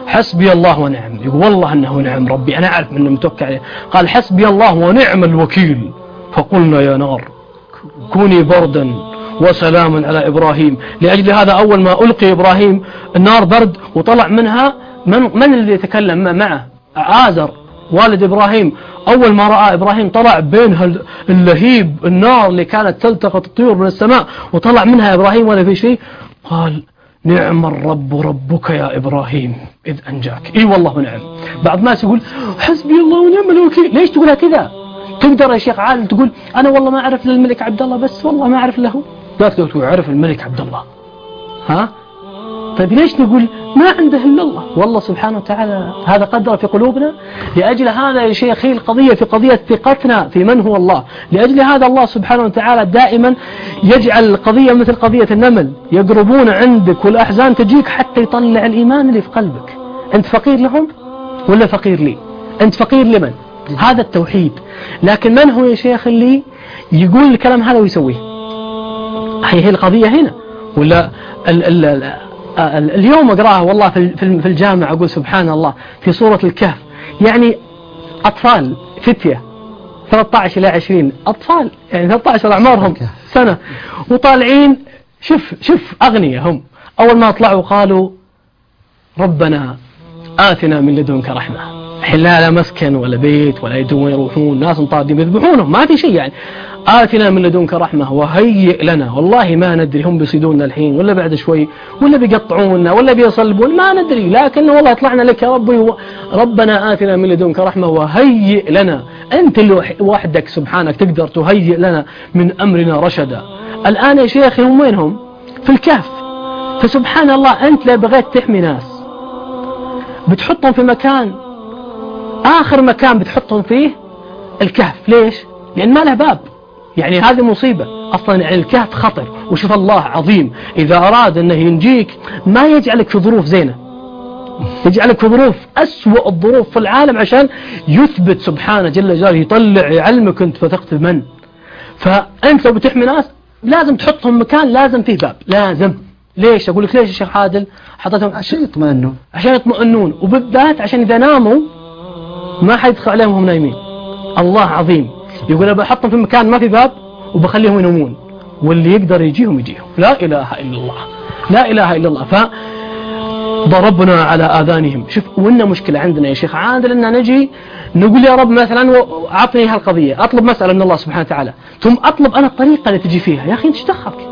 حسبي الله ونعم. يقول والله أنه نعم ربي، أنا أعرف أنه متوكل عليه. قال حسبي الله ونعم الوكيل. فقلنا يا نار كوني بردا وسلام على إبراهيم. لأجل هذا أول ما ألقي إبراهيم النار برد وطلع منها من, من الذي يتكلم معه؟ آزر والد إبراهيم. أول ما رأى إبراهيم طلع بينها اللهيب النار اللي كانت تلتقط الطيور من السماء وطلع منها إبراهيم ولا في شيء. قال نعم الرب ربك يا إبراهيم إذ أنجاك. إي والله ونعم. بعض الناس يقول حسبي الله ونعم الوكيل. ليش تقولها كذا؟ تقدر يا شيخ عادل تقول أنا والله ما أعرف للملك عبد الله بس والله ما أعرف له. لا تقول أعرف الملك عبد الله. ها؟ طيب ليش نقول ما عنده إلا الله؟ والله سبحانه وتعالى هذا قدر في قلوبنا. لأجل هذا يا شيخي القضية في قضية ثقتنا في من هو الله. لأجل هذا الله سبحانه وتعالى دائما يجعل القضية مثل قضية النمل، يقربون عندك والأحزان تجيك حتى يطلع الإيمان اللي في قلبك. أنت فقير لهم ولا فقير لي؟ أنت فقير لمن؟ هذا التوحيد. لكن من هو يا شيخ اللي يقول الكلام هذا ويسويه؟ هي هي القضية هنا. ولا ال ال ال اليوم أقرأها والله في في الجامعة أقول سبحان الله في سورة الكهف، يعني أطفال فتية ثلاثة عشر إلى عشرين أطفال، يعني ثلاثة عشر أعمارهم سنة وطالعين. شوف شوف أغنياء هم. أول ما طلعوا قالوا ربنا آتنا من لدنك رحمة. الحين لا مسكن ولا بيت ولا يدون يروحون، ناس طادين يذبحونهم ما في شيء. يعني آتنا من لدنك رحمة وهيئ لنا. والله ما ندري هم بيصيدوننا الحين ولا بعد شوي ولا بيقطعوننا ولا بيصلبون ما ندري، لكن والله طلعنا لك يا ربي. ربنا آتنا من لدنك رحمة وهيئ لنا. أنت اللي وحدك سبحانك تقدر تهيئ لنا من أمرنا رشدا. الآن يا شيخي هم وينهم؟ في الكهف. فسبحان الله أنت لا بغيت تحمي ناس بتحطهم في مكان، آخر مكان بتحطهم فيه الكهف. ليش؟ لأن ما له باب. يعني هذه مصيبة أصلا. يعني الكهف خطر. وشوف الله عظيم إذا أراد أنه ينجيك ما يجعلك في ظروف زينة، يجعلك في ظروف أسوأ الظروف في العالم عشان يثبت سبحانه جل جلاله، يطلع يعلمك أنت فتقت من. فأنت لو بتحمي ناس لازم تحطهم مكان لازم فيه باب لازم. ليش؟ أقول لك ليش يا شيخ عادل حطيتهم؟ عشان يطمئنون، عشان يطمئنون، وبالذات عشان إذا ناموا ما حد يدخل عليهم وهم نايمين. الله عظيم يقول أنا بحطهم في مكان ما في باب وبخليهم ينامون واللي يقدر يجيهم يجيهم. لا إله إلا الله، لا إله إلا الله. فضربنا على آذانهم. شوف وإننا مشكلة عندنا يا شيخ عادل أننا نجي نقول يا رب مثلا أعطني هالقضية، أطلب مسألة من الله سبحانه وتعالى ثم أطلب أنا الطريقة اللي تجي فيها. يا أخي أنت دخلك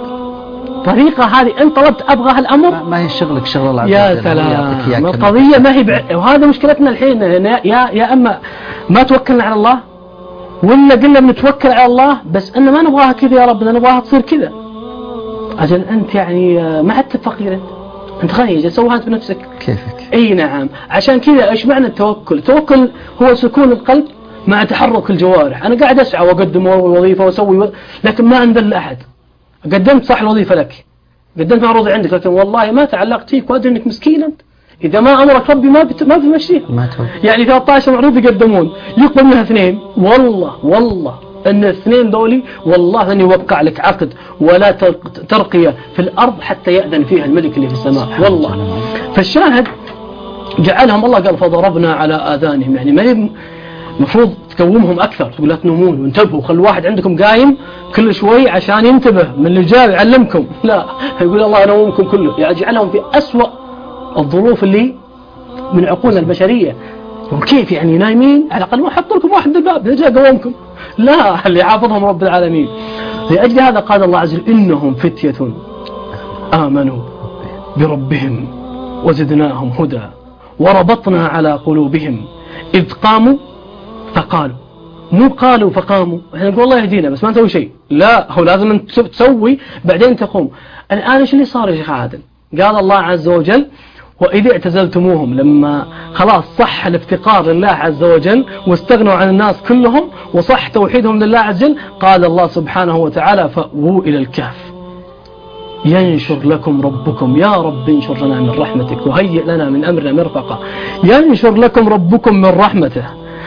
طريقة هذه أنت طلبت أبغى هالأمر ما هي شغلك شغل الله. يا سلام القضية ما هي بع... وهذا مشكلتنا الحين. يا يا أما ما توكلنا على الله ولا قلنا بنتوكل على الله بس أن ما نبغاها كذا يا رب نبغاها تصير كذا. أجل أنت يعني ما حد فقير، أنت أنت غني أجل سوها أنت بنفسك كيفك. أي نعم. عشان كذا إيش معنى التوكل؟ التوكل هو سكون القلب مع تحرك الجوارح. أنا قاعد أسعى وأقدم الوظيفة وأسوي و... لكن ما أنذل أحد. قدمت صح الوظيفة لك، قدمت معروضي عندك، لكن والله ما تعلقت فيك وأدري أنك مسكين أنت. إذا ما أمرك ربي ما بت... ما بتمشيها. يعني ثلاثة عشر معروض يقدمون يقبل منها اثنين، والله والله أن الاثنين دولي والله أن يوقع لك عقد ولا ترقية في الأرض حتى يأذن فيها الملك اللي في السماء والله. فالشاهد جعلهم الله قال فضربنا على آذانهم. يعني ما المفروض تقومهم أكثر، تقول لا تنومون وانتبهوا، خلوا واحد عندكم قايم كل شوي عشان ينتبه من اللي جاي يعلمكم. لا يقول الله نومكم كله. يعني جعلهم في أسوأ الظروف اللي من عقولنا البشرية. وكيف يعني نايمين؟ على الأقل ما حط لكم واحد الباب جاء قومكم. لا اللي حافظهم رب العالمين. لأجل هذا قال الله عز وجل إنهم فتية آمنوا بربهم وزدناهم هدى وربطنا على قلوبهم إذ قاموا فقالوا. مو قالوا فقاموا، احنا نقول الله يهدينا بس ما نسوي شيء. لا هو لازم تسوي بعدين تقوم. الآن ايش اللي صار يا شيخ عادل؟ قال الله عز وجل وإذ اعتزلتموهم، لما خلاص صح الافتقار لله عز وجل واستغنوا عن الناس كلهم وصح توحيدهم لله عز وجل، قال الله سبحانه وتعالى فأووا إلى الكهف ينشر لكم ربكم. يا رب انشر لنا من رحمتك وهيئ لنا من أمرنا مرفقا. ينشر لكم ربكم من رحمته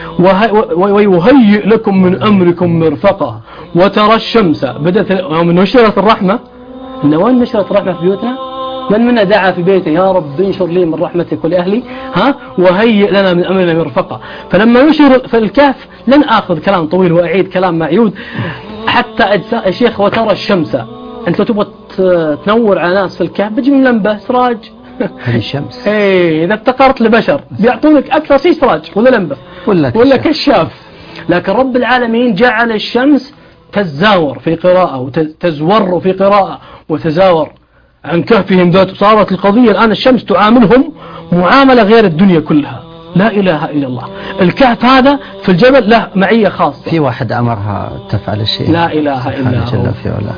ويهيئ لكم من أمركم مرفقا. وترى الشمس بدأت من نشرت الرحمة. إن وين نشرت الرحمة في بيوتنا؟ من منا دعا في بيته يا رب انشر لي من رحمتك ولأهلي ها وهيئ لنا من أمرنا مرفقا. فلما يشير في الكهف لن آخذ كلام طويل وأعيد كلام معيود حتى أجزاء الشيخ. وترى الشمس، أنت تبغى تنور على ناس في الكهف بيجي من لمبة سراج هذه الشمس. ايه إذا افتقرت لبشر بيعطونك أكثر شيء سراج ولا لمبة ولا, ولا كشاف. لكن رب العالمين جعل الشمس تزاور في قراءة وتزور في قراءة وتزاور عن كهفهم ذات. صارت القضية الآن الشمس تعاملهم معاملة غير الدنيا كلها. لا إله إلا الله. الكهف هذا في الجبل له معية خاصة. في واحد أمرها تفعل الشيء. لا إله إلا هو.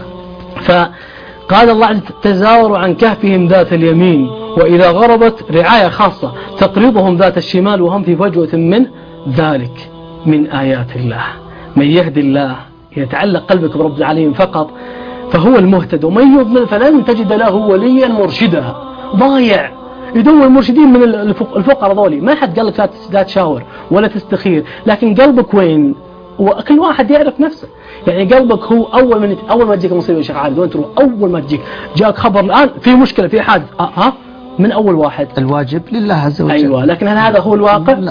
فقال الله عز وجل تزاوروا عن كهفهم ذات اليمين وإذا غربت رعاية خاصة تقرضهم ذات الشمال وهم في فجوة من ذلك من آيات الله. من يهدي الله يتعلق قلبك برب العالمين فقط فهو المهتد ومن يضلل فلن تجد له وليا مرشدا. ضايع يدور مرشدين من الفقراء ذولي. ما حد قال لك لا تشاور ولا تستخير، لكن قلبك وين؟ وكل واحد يعرف نفسه. يعني قلبك هو أول من أول ما تجيك مصيبة يا شيخ عادل وين تروح؟ أول ما تجيك جاك خبر الآن في مشكلة في حادث أه ها من أول واحد الواجب لله عز وجل. أيوة، لكن هل هذا هو الواقع؟ لا.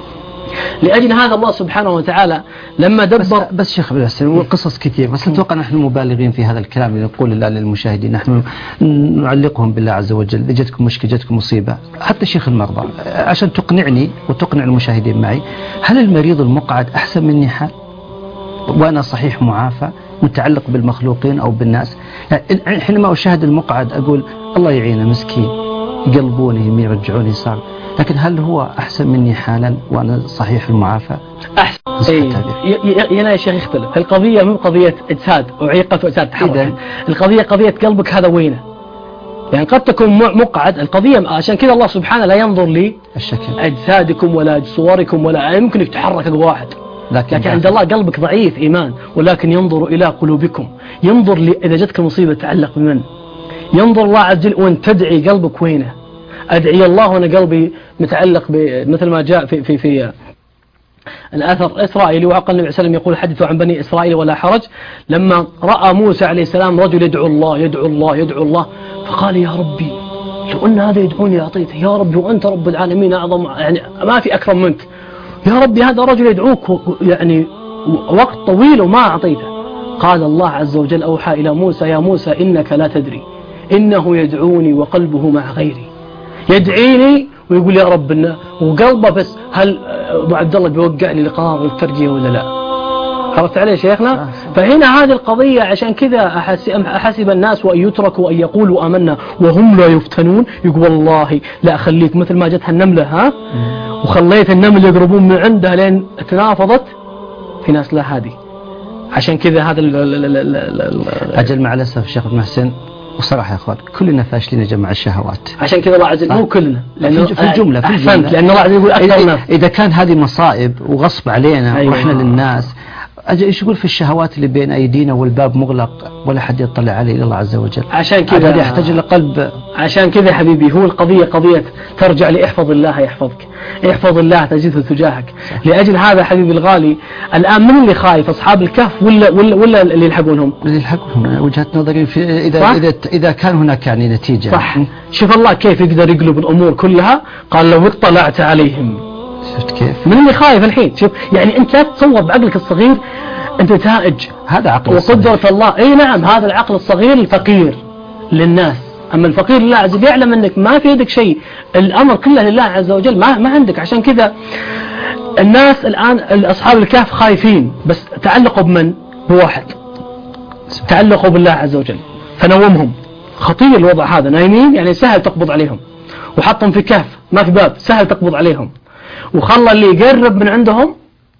لأجل هذا الله سبحانه وتعالى لما دبر بس, بس شيخ بالحسن وقصص كثير، بس أتوقع نحن مبالغين في هذا الكلام اللي نقول الله للمشاهدين. نحن نعلقهم بالله عز وجل. إذا جتكم مشكلة جتكم مصيبة، حتى شيخ المرضى عشان تقنعني وتقنع المشاهدين معي، هل المريض المقعد أحسن مني حال وأنا صحيح معافى متعلق بالمخلوقين أو بالناس؟ يعني حينما أشاهد المقعد أقول الله يعينه مسكين يقلبوني يرجعوني صار، لكن هل هو أحسن مني حالا وأنا صحيح المعافى؟ أحسن. هنا يا شيخ يختلف. القضية مو قضية إجساد وعيقة وإجساد تحرك، القضية قضية قلبك هذا وينه. يعني قد تكون مقعد، القضية عشان كذا الله سبحانه لا ينظر لي الشكل أجسادكم ولا صوركم ولا يمكن يتحرك واحد، لكن, لكن عند الله قلبك ضعيف إيمان، ولكن ينظر إلى قلوبكم. ينظر لي إذا جتك مصيبة تعلق بمن، ينظر الله عز وجل وأن تدعي قلبك وينه. أدعي الله وأنا قلبي متعلق مثل ما جاء في في في الأثر إسرائيلي، وعقل النبي صلى الله عليه وسلم يقول حدثوا عن بني إسرائيل ولا حرج. لما رأى موسى عليه السلام رجل يدعو الله يدعو الله يدعو الله فقال يا ربي لو أن هذا يدعوني أعطيته، يا ربي وأنت رب العالمين أعظم، يعني ما في أكرم منك، يا ربي هذا رجل يدعوك يعني وقت طويل وما أعطيته. قال الله عز وجل أوحى إلى موسى يا موسى إنك لا تدري إنه يدعوني وقلبه مع غيري. يدعيني ويقول يا ربنا وقلبه بس، هل أبو عبد الله بيوقع لي القرار والترجية ولا لا؟ عرفت عليه شيخنا؟ فهنا هذه القضية عشان كذا أحسب الناس وأن يتركوا أن يقولوا آمنا وهم لا يفتنون. يقول والله لا أخليك مثل ما جتها النملة ها وخليت النمل يقربون من عندها لين تنافضت، في ناس لا هذه. عشان كذا هذا ال ال ال ال ال أجل مع الأسف شيخ محسن وصراحة يا أخوان كلنا فاشلين جمع الشهوات. عشان كذا الله عز وجل مو كلنا، لأنه في الجملة في الجملة لأن الله عز وجل يقول أكثر الناس. إذا كان هذه مصائب وغصب علينا أيوة. ورحنا للناس، ايش يقول في الشهوات اللي بين أيدينا والباب مغلق ولا حد يطلع عليه إلا الله عز وجل. عشان كذا يحتاج لقلب. عشان كذا حبيبي هو القضية قضية ترجع لإحفظ الله يحفظك، احفظ الله تجده تجاهك. لأجل هذا حبيبي الغالي الآن من اللي خايف؟ أصحاب الكهف ولا ولا ولا اللي يلحقونهم؟ اللي يلحقونهم. وجهة نظري في إذا صح؟ إذا إذا كان هناك يعني نتيجة. صح. شوف الله كيف يقدر يقلب الأمور كلها. قال لو اطلعت عليهم. شفت كيف؟ من اللي خايف الحين؟ شوف يعني أنت لا تتصور بعقلك الصغير أنت نتائج هذا عقل وقدرة الله. أي نعم هذا العقل الصغير الفقير للناس، أما الفقير لله عز وجل يعلم أنك ما في يدك شيء، الأمر كله لله عز وجل، ما ما عندك. عشان كذا الناس الآن أصحاب الكهف خايفين، بس تعلقوا بمن؟ بواحد، تعلقوا بالله عز وجل فنومهم. خطير الوضع هذا، نايمين يعني سهل تقبض عليهم، وحطهم في كهف ما في باب سهل تقبض عليهم، وخلى اللي يقرب من عندهم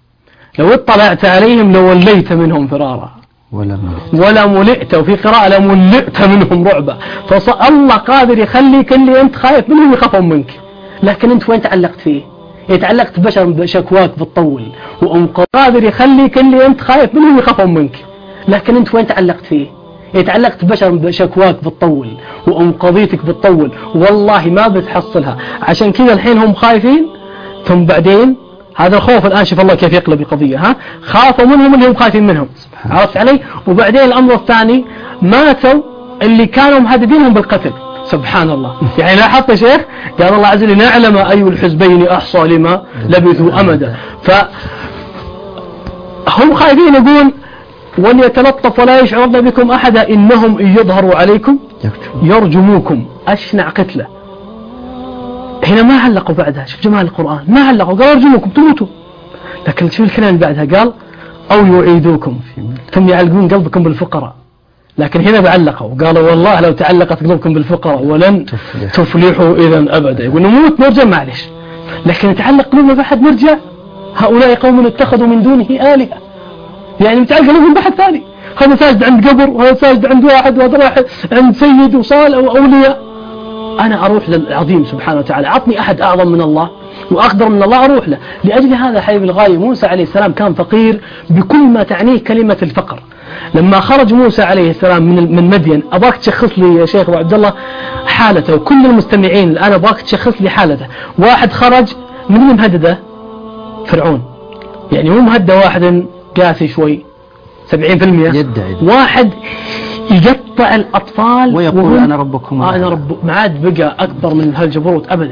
لو اطلعت عليهم لوليت منهم فرارا ولا ولا ملئت، وفي قراءة لملئت منهم رعبا. فالله قادر يخليك اللي أنت خايف منهم يخافون منك، لكن أنت وين تعلقت فيه؟ يتعلقت بشر بشكواك بتطول، وأم قادر يخليك اللي أنت خايف منهم يخافون منك، لكن أنت وين تعلقت فيه؟ يتعلقت بشر بشكواك بتطول، وأم قضيتك بتطول، والله ما بتحصلها. عشان كذا الحين هم خايفين، ثم بعدين هذا الخوف الآن شوف الله كيف يقلب القضية. ها خافوا منهم اللي هم خايفين منهم، عرفت علي؟ وبعدين الأمر الثاني ماتوا اللي كانوا مهددينهم بالقتل، سبحان الله. يعني لاحظت يا شيخ قال الله عز وجل نعلم أي الحزبين أحصى لما لبثوا أمدا. فهم خايفين يقول وأن يتلطف ولا يشعرن بكم أحدا إنهم إن يظهروا عليكم يرجموكم أشنع قتلة. هنا ما علقوا بعدها، شوف جمال القرآن، ما علقوا قال يرجموكم تموتوا، لكن شوف الكلام اللي بعدها قال أو يعيدوكم ثم يعلقون قلبكم بالفقراء. لكن هنا بعلقوا قالوا والله لو تعلقت قلوبكم بالفقراء ولن تفلحوا إذا أبدا. يقول نموت نرجع معلش، لكن يتعلق قلوبنا بأحد نرجع. هؤلاء قوم اتخذوا من دونه آلهة، يعني متعلق قلوبهم بأحد ثاني، هذا ساجد عند قبر وهذا ساجد عند واحد وهذا واحد عند سيد وصالح وأولياء. أنا أروح للعظيم سبحانه وتعالى، عطني أحد أعظم من الله وأقدر من الله أروح له. لأجل هذا حبيب الغاية موسى عليه السلام كان فقير بكل ما تعنيه كلمة الفقر. لما خرج موسى عليه السلام من من مدين، أباك تشخص لي يا شيخ أبو عبد الله حالته، وكل المستمعين الآن أباك تشخص لي حالته. واحد خرج من المهدده فرعون، يعني مو مهدد واحد قاسي شوي سبعين بالمئة، واحد يقطع الأطفال ويقول أنا ربكم آه أنا رب، ما عاد بقى أكبر من هالجبروت أبدا.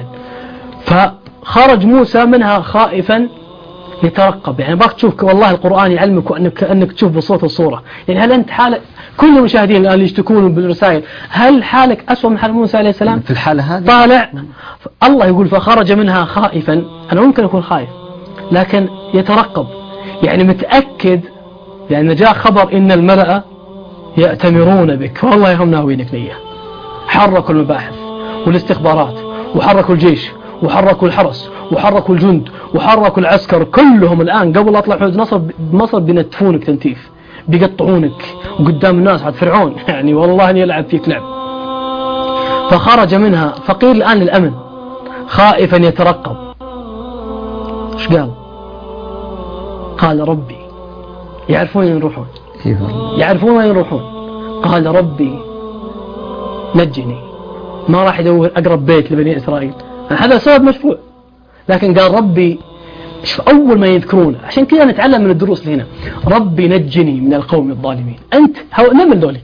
فخرج موسى منها خائفا يترقب. يعني باك تشوف والله القرآن يعلمك أنك أنك تشوف بصوت الصورة. يعني هل أنت حالك، كل المشاهدين الآن اللي يشتكون بالرسائل، هل حالك أسوأ من حال موسى عليه السلام في الحالة هذه؟ طالع الله يقول فخرج منها خائفا. أنا ممكن أكون خايف لكن يترقب، يعني متأكد، لأن جاء خبر إن الملأ يأتمرون بك، والله هم ناوينك نية. حركوا المباحث والاستخبارات وحركوا الجيش وحركوا الحرس وحركوا الجند وحركوا العسكر كلهم الآن قبل أطلع حدود مصر مصر بينتفونك تنتيف، بيقطعونك وقدام الناس عاد فرعون يعني والله أن يلعب فيك لعب. فخرج منها فقير الآن للأمن خائفا يترقب. ايش قال؟ قال ربي، يعرفون وين يروحون، يعرفون وين يروحون. قال ربي نجني، ما راح يدور أقرب بيت لبني إسرائيل، هذا سبب مشروع، لكن قال ربي. شوف أول ما يذكرونه، عشان كذا نتعلم من الدروس اللي هنا، ربي نجني من القوم الظالمين. أنت هو نمل دولي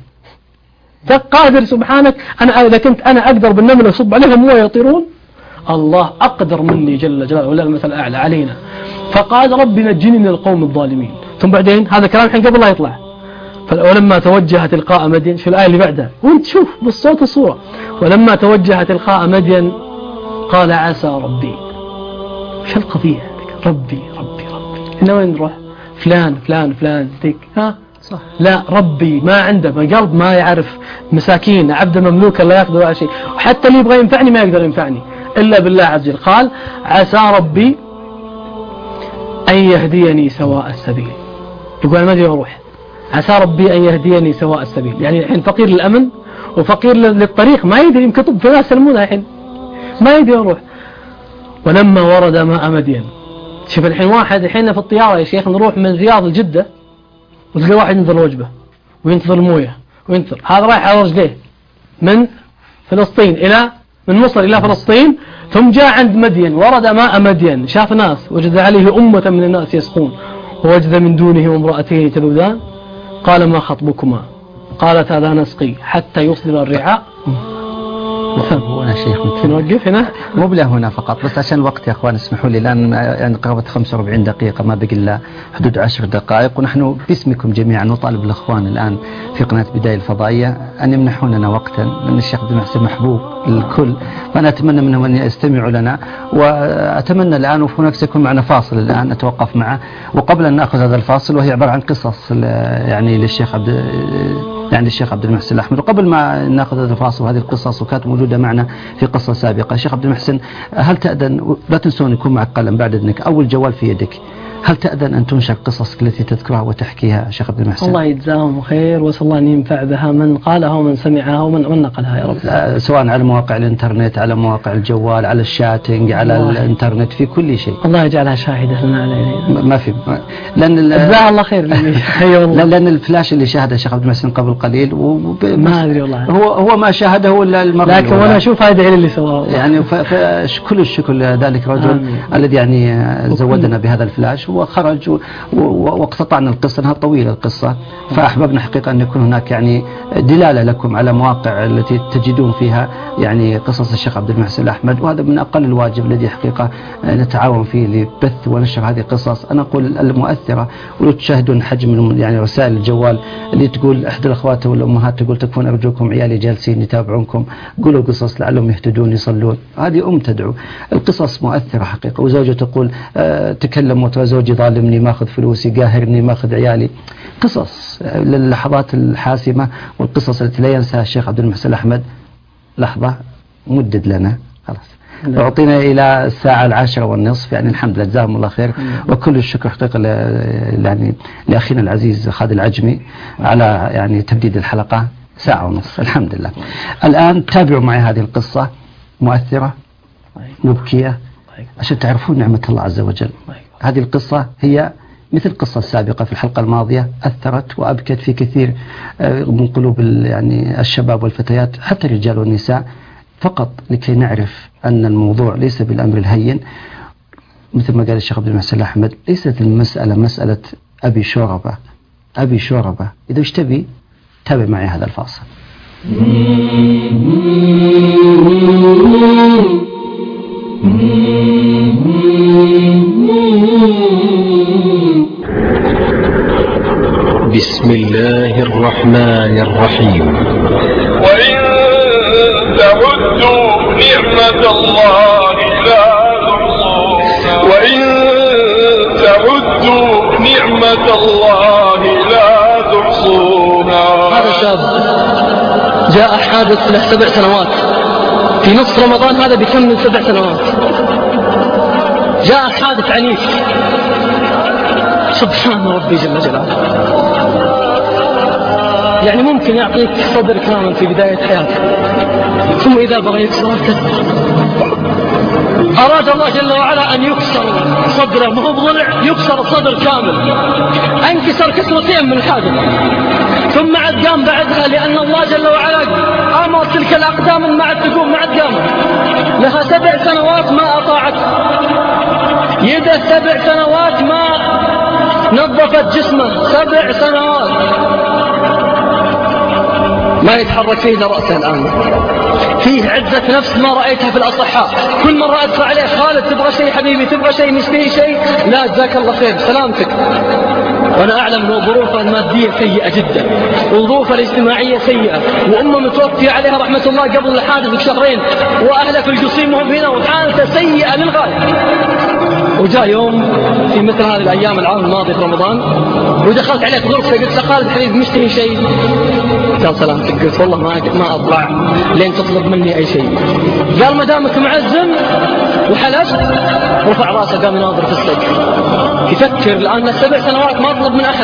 قادر سبحانك، أنا إذا كنت أنا أقدر بالنمل أصب عليهم ويطيرون، الله أقدر مني جل جلاله ولا المثل الأعلى علينا. فقال ربي نجني من القوم الظالمين. ثم بعدين هذا كلام الحين قبل لا يطلع، ولما توجه تلقاء مدين، في الآية اللي بعدها وانت شوف بالصوت الصورة، ولما توجه تلقاء مدين قال عسى ربي. وش القضية عندك؟ ربي ربي ربي، هنا وين نروح؟ فلان فلان فلان ديك ها صح. لا ربي ما عنده، ما قلب ما يعرف، مساكين عبد مملوك لا يقدر ولا شيء، وحتى اللي يبغى ينفعني ما يقدر ينفعني إلا بالله عز وجل. قال عسى ربي أن يهديني سواء السبيل. يقول ما أدري أروح، عسى ربي أن يهديني سواء السبيل. يعني الحين فقير للأمن وفقير للطريق، ما يدري يمكن طب في ناس يسلمونها الحين ما يدري أروح. ولما ورد ماء مدين، شوف الحين واحد الحين في الطيارة يا شيخ نروح من الرياض لجدة وتلقى واحد ينتظر الوجبة وينتظر الموية وينتظر، هذا رايح على رجليه من فلسطين إلى من مصر إلى فلسطين، ثم جاء عند مدين ورد ماء مدين، شاف ناس وجد عليه أمة من الناس يسقون، ووجد من دونه امرأتين تذودان، قال ما خطبكما؟ قالت هذا نسقي حتى يصدر الرعاء. هنا شيخ نوقف هنا، مو بلا هنا فقط، بس عشان الوقت يا أخوان اسمحوا لي، الآن يعني قرابة خمسة وأربعين دقيقة، ما بقي إلا حدود عشر دقائق، ونحن باسمكم جميعا نطالب الأخوان الآن في قناة بداية الفضائية أن يمنحوننا وقتا، لأن الشيخ عبد المحسن محبوب للكل، فأنا أتمنى منهم أن يستمعوا لنا، وأتمنى الآن وهناك سيكون معنا فاصل الآن نتوقف معه، وقبل أن نأخذ هذا الفاصل وهي عبارة عن قصص يعني للشيخ عبد يعني الشيخ عبد المحسن الأحمد، وقبل ما نأخذ هذا الفاصل وهذه القصص وكانت موجودة معنا في قصة سابقة، الشيخ عبد المحسن هل تأذن، لا تنسون يكون معك قلم بعد إذنك أو الجوال في يدك، هل تأذن أن تنشر قصصك التي تذكرها وتحكيها شيخ عبد المحسن؟ الله يجزاهم خير، واسال الله أن ينفع بها من قالها ومن سمعها ومن ومن نقلها يا رب. سواء على مواقع الإنترنت، على مواقع الجوال، على الشاتنج، على الإنترنت، في كل شيء. الله يجعلها شاهدة لنا علينا. ما في، لأن جزاه الله خير. أيوة والله. لأن الفلاش اللي شاهده الشيخ عبد المحسن قبل قليل وب... ما أدري والله. هو هو ما شاهده إلا المرة، لكن وأنا أشوف هذا اللي سواه. يعني فكل الشكر لذلك الرجل الذي يعني زودنا بهذا الفلاش، وخرج واقتطعنا القصة، انها طويلة القصة، فأحببنا حقيقة أن يكون هناك يعني دلالة لكم على مواقع التي تجدون فيها يعني قصص الشيخ عبد المحسن الأحمد، وهذا من أقل الواجب الذي حقيقة نتعاون فيه لبث ونشر هذه القصص. أنا أقول المؤثرة، ولو تشاهدون حجم يعني رسائل الجوال اللي تقول إحدى الأخوات والأمهات تقول تكفون أرجوكم عيالي جالسين يتابعونكم، قولوا قصص لعلهم يهتدون يصلون. هذه أم تدعو، القصص مؤثرة حقيقة. وزوجة تقول أه تكلم وزوجي ظالمني، ماخذ فلوسي، قاهرني، ماخذ عيالي. قصص للحظات الحاسمة والقصص التي لا ينساها الشيخ عبد المحسن الأحمد. لحظة مدد لنا خلاص، أعطينا إلى الساعة العاشرة والنصف، يعني الحمد لله جزاهم الله خير، وكل الشكر حقيقة يعني لأخينا العزيز خالد العجمي على يعني تبديد الحلقة ساعة ونصف الحمد لله. الآن تابعوا معي هذه القصة مؤثرة مبكية عشان تعرفون نعمة الله عز وجل. هذه القصة هي مثل القصة السابقة في الحلقة الماضية، أثرت وأبكت في كثير من قلوب يعني الشباب والفتيات حتى الرجال والنساء، فقط لكي نعرف أن الموضوع ليس بالأمر الهين. مثل ما قال الشيخ عبد المحسن الأحمد، ليست المسألة مسألة أبي شوربة أبي شوربة. إذا ايش تبي تابع معي هذا الفاصل. بسم الله الرحمن الرحيم. وإن تعدوا نعمة الله لا تحصوها وإن تعدوا نعمة الله لا تحصوها. هذا شاب جاء حادث له سبع سنوات في نصف رمضان، هذا بيكمل سبع سنوات. جاء حادث عنيف، سبحان ربي جل جلاله، يعني ممكن يعطيك صدر كامل في بداية حياتك، ثم إذا بغى يكسره كسر. أراد الله جل وعلا أن يكسر صدره، ما هو بضلع، يكسر الصدر كامل. انكسر كسرتين من الحادث، ثم عاد قام بعدها، لأن الله جل وعلا أمر تلك الأقدام ما عاد تقوم، ما عاد قامت. لها سبع سنوات ما أطاعت، يده سبع سنوات ما نظفت جسمه، سبع سنوات ما يتحرك فيه إلا رأسه. الآن فيه عزة نفس ما رأيتها في الأصحاء. كل مرة أدفع عليه: خالد تبغى شيء حبيبي، تبغى شيء، نشتري شيء؟ لا جزاك الله خير سلامتك. وأنا أعلم أن ظروفه المادية سيئة جدا، وظروفه الاجتماعية سيئة، وأمه متوفية عليها رحمة الله قبل الحادث بشهرين، وأهله في القصيم وهم هنا، وحالته سيئة للغاية. وجاء يوم في مثل هذه الأيام العام الماضي في رمضان، ودخلت عليه في غرفة، قلت له: خالد حبيبي مشتهي شيء؟ قال: سلامتك. قلت: والله ما ما أطلع لين تطلب مني أي شيء. قال: ما دامك معزم وحلفت. رفع راسه قام يناظر في السقف، يفكر الآن له سبع سنوات ما أطلب من أحد.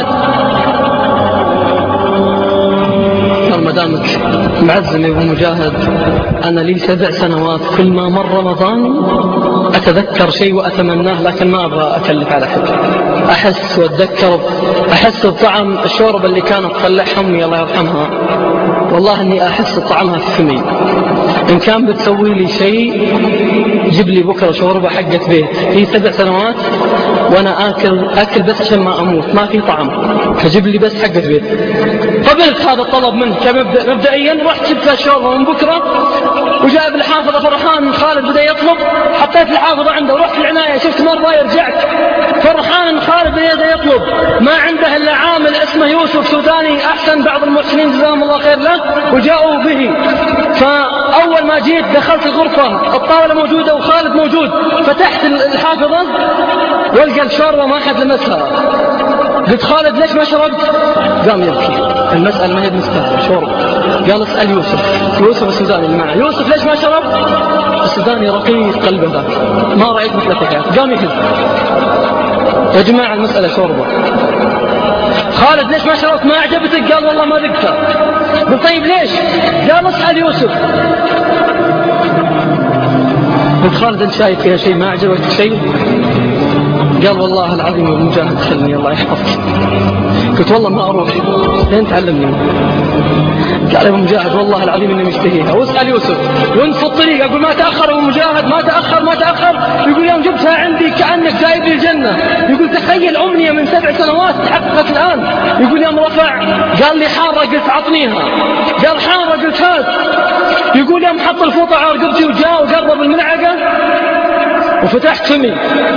قال: ما دامك معزم يا أبو مجاهد، أنا لي سبع سنوات كل ما مر رمضان أتذكر شيء وأتمناه، لكن ما أبغى أكلف على حد. أحس وأتذكر، أحس بطعم الشوربة اللي كانت تطلع أمي الله يرحمها، والله أني أحس بطعمها في فمي. إن كان بتسوي لي شيء جيب لي بكرة شوربة حقت بيت. في سبع سنوات وأنا آكل أكل بس عشان ما أموت، ما في طعم، فجيب لي بس حقت بيت. قبلت هذا الطلب منه كمبدأ مبدئيا. رحت جبت الشوربة من بكرة، وجاء بالحافظة فرحان خالد بدأ يطلب، حطيت الحافظة عنده ورحت العناية، شفت مرة رجعت فرحان خالد بدأ يطلب. ما عنده إلا عامل اسمه يوسف سوداني، أحسن بعض المحسنين جزاهم الله خير له، وجاءوا به. فأول ما جيت دخلت الغرفة، الطاولة موجودة وخالد موجود، فتحت الحافظة والقى الشوربة ما حد لمسها. قلت: خالد ليش ما شربت؟ قام يبكي. المسألة ما هي مستاهلة شوربة. قال: اسأل يوسف، يوسف السوداني اللي معه. يوسف ليش ما شرب؟ السوداني رقيق قلبه ذاك، ما رأيت مثل حياته. قام يهز. يا جماعة المسألة شوربة. خالد ليش ما شربت؟ ما أعجبتك؟ قال: والله ما ذقتها. قلت: طيب ليش؟ قال: اسأل يوسف. قلت: خالد أنت شايف فيها شيء ما أعجبك شيء؟ قال والله العظيم يا مجاهد خلني الله يحفظك. قلت والله ما أروح لين تعلمني. قال يا مجاهد والله العظيم إني مشتهيها. واسأل يوسف وانت في الطريق أقول ما تأخر أبو مجاهد ما تأخر ما تأخر. يقول يوم جبتها عندي كأنك جايب لي الجنة. يقول تخيل أمنية من سبع سنوات تحققت الآن. يقول يوم رفع قال لي حارة قلت عطنيها. قال حارة قلت هات. يقول يوم حط الفوطة على رقبتي وجاء وقرب الملعقة وفتحت فمي.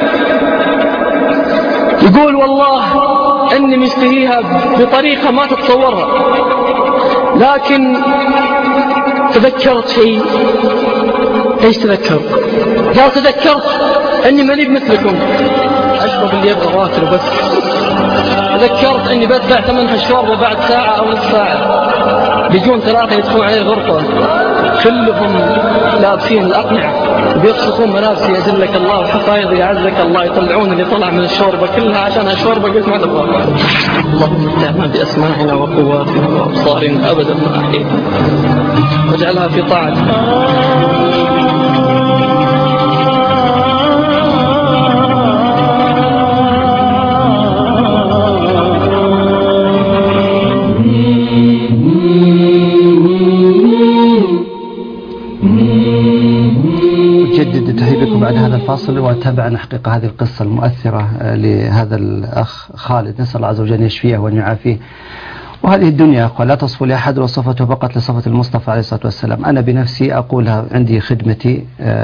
يقول والله اني مشتهيها بطريقة ما تتصورها، لكن تذكرت شيء. ايش تذكرت؟ قال تذكرت اني ماني بمثلكم اشرب اللي يبغى واكل وبس. تذكرت اني بدفع ثمنها الشوربة بعد ساعة او نصف ساعة. بيجون ثلاثة يدخلون علي الغرفة كلهم لابسين الأقنعة وبيبسطون ملابسي أجلك الله وحفايظي أعزك الله، يطلعون اللي طلع من الشوربة كلها عشانها شوربة. قلت ما نبغى. اللهم متعنا بأسماعنا وقواتنا وأبصارنا أبدا ما أحيينا واجعلها في طاعتك. بعد هذا الفاصل وتابعنا حقيقة هذه القصة المؤثرة لهذا الأخ خالد، نسأل الله عز وجل يشفيه وأن يعافيه. وهذه الدنيا أخوة لا تصف لأحد وصفته فقط لصفة المصطفى عليه الصلاة والسلام. أنا بنفسي أقولها عندي خدمتي،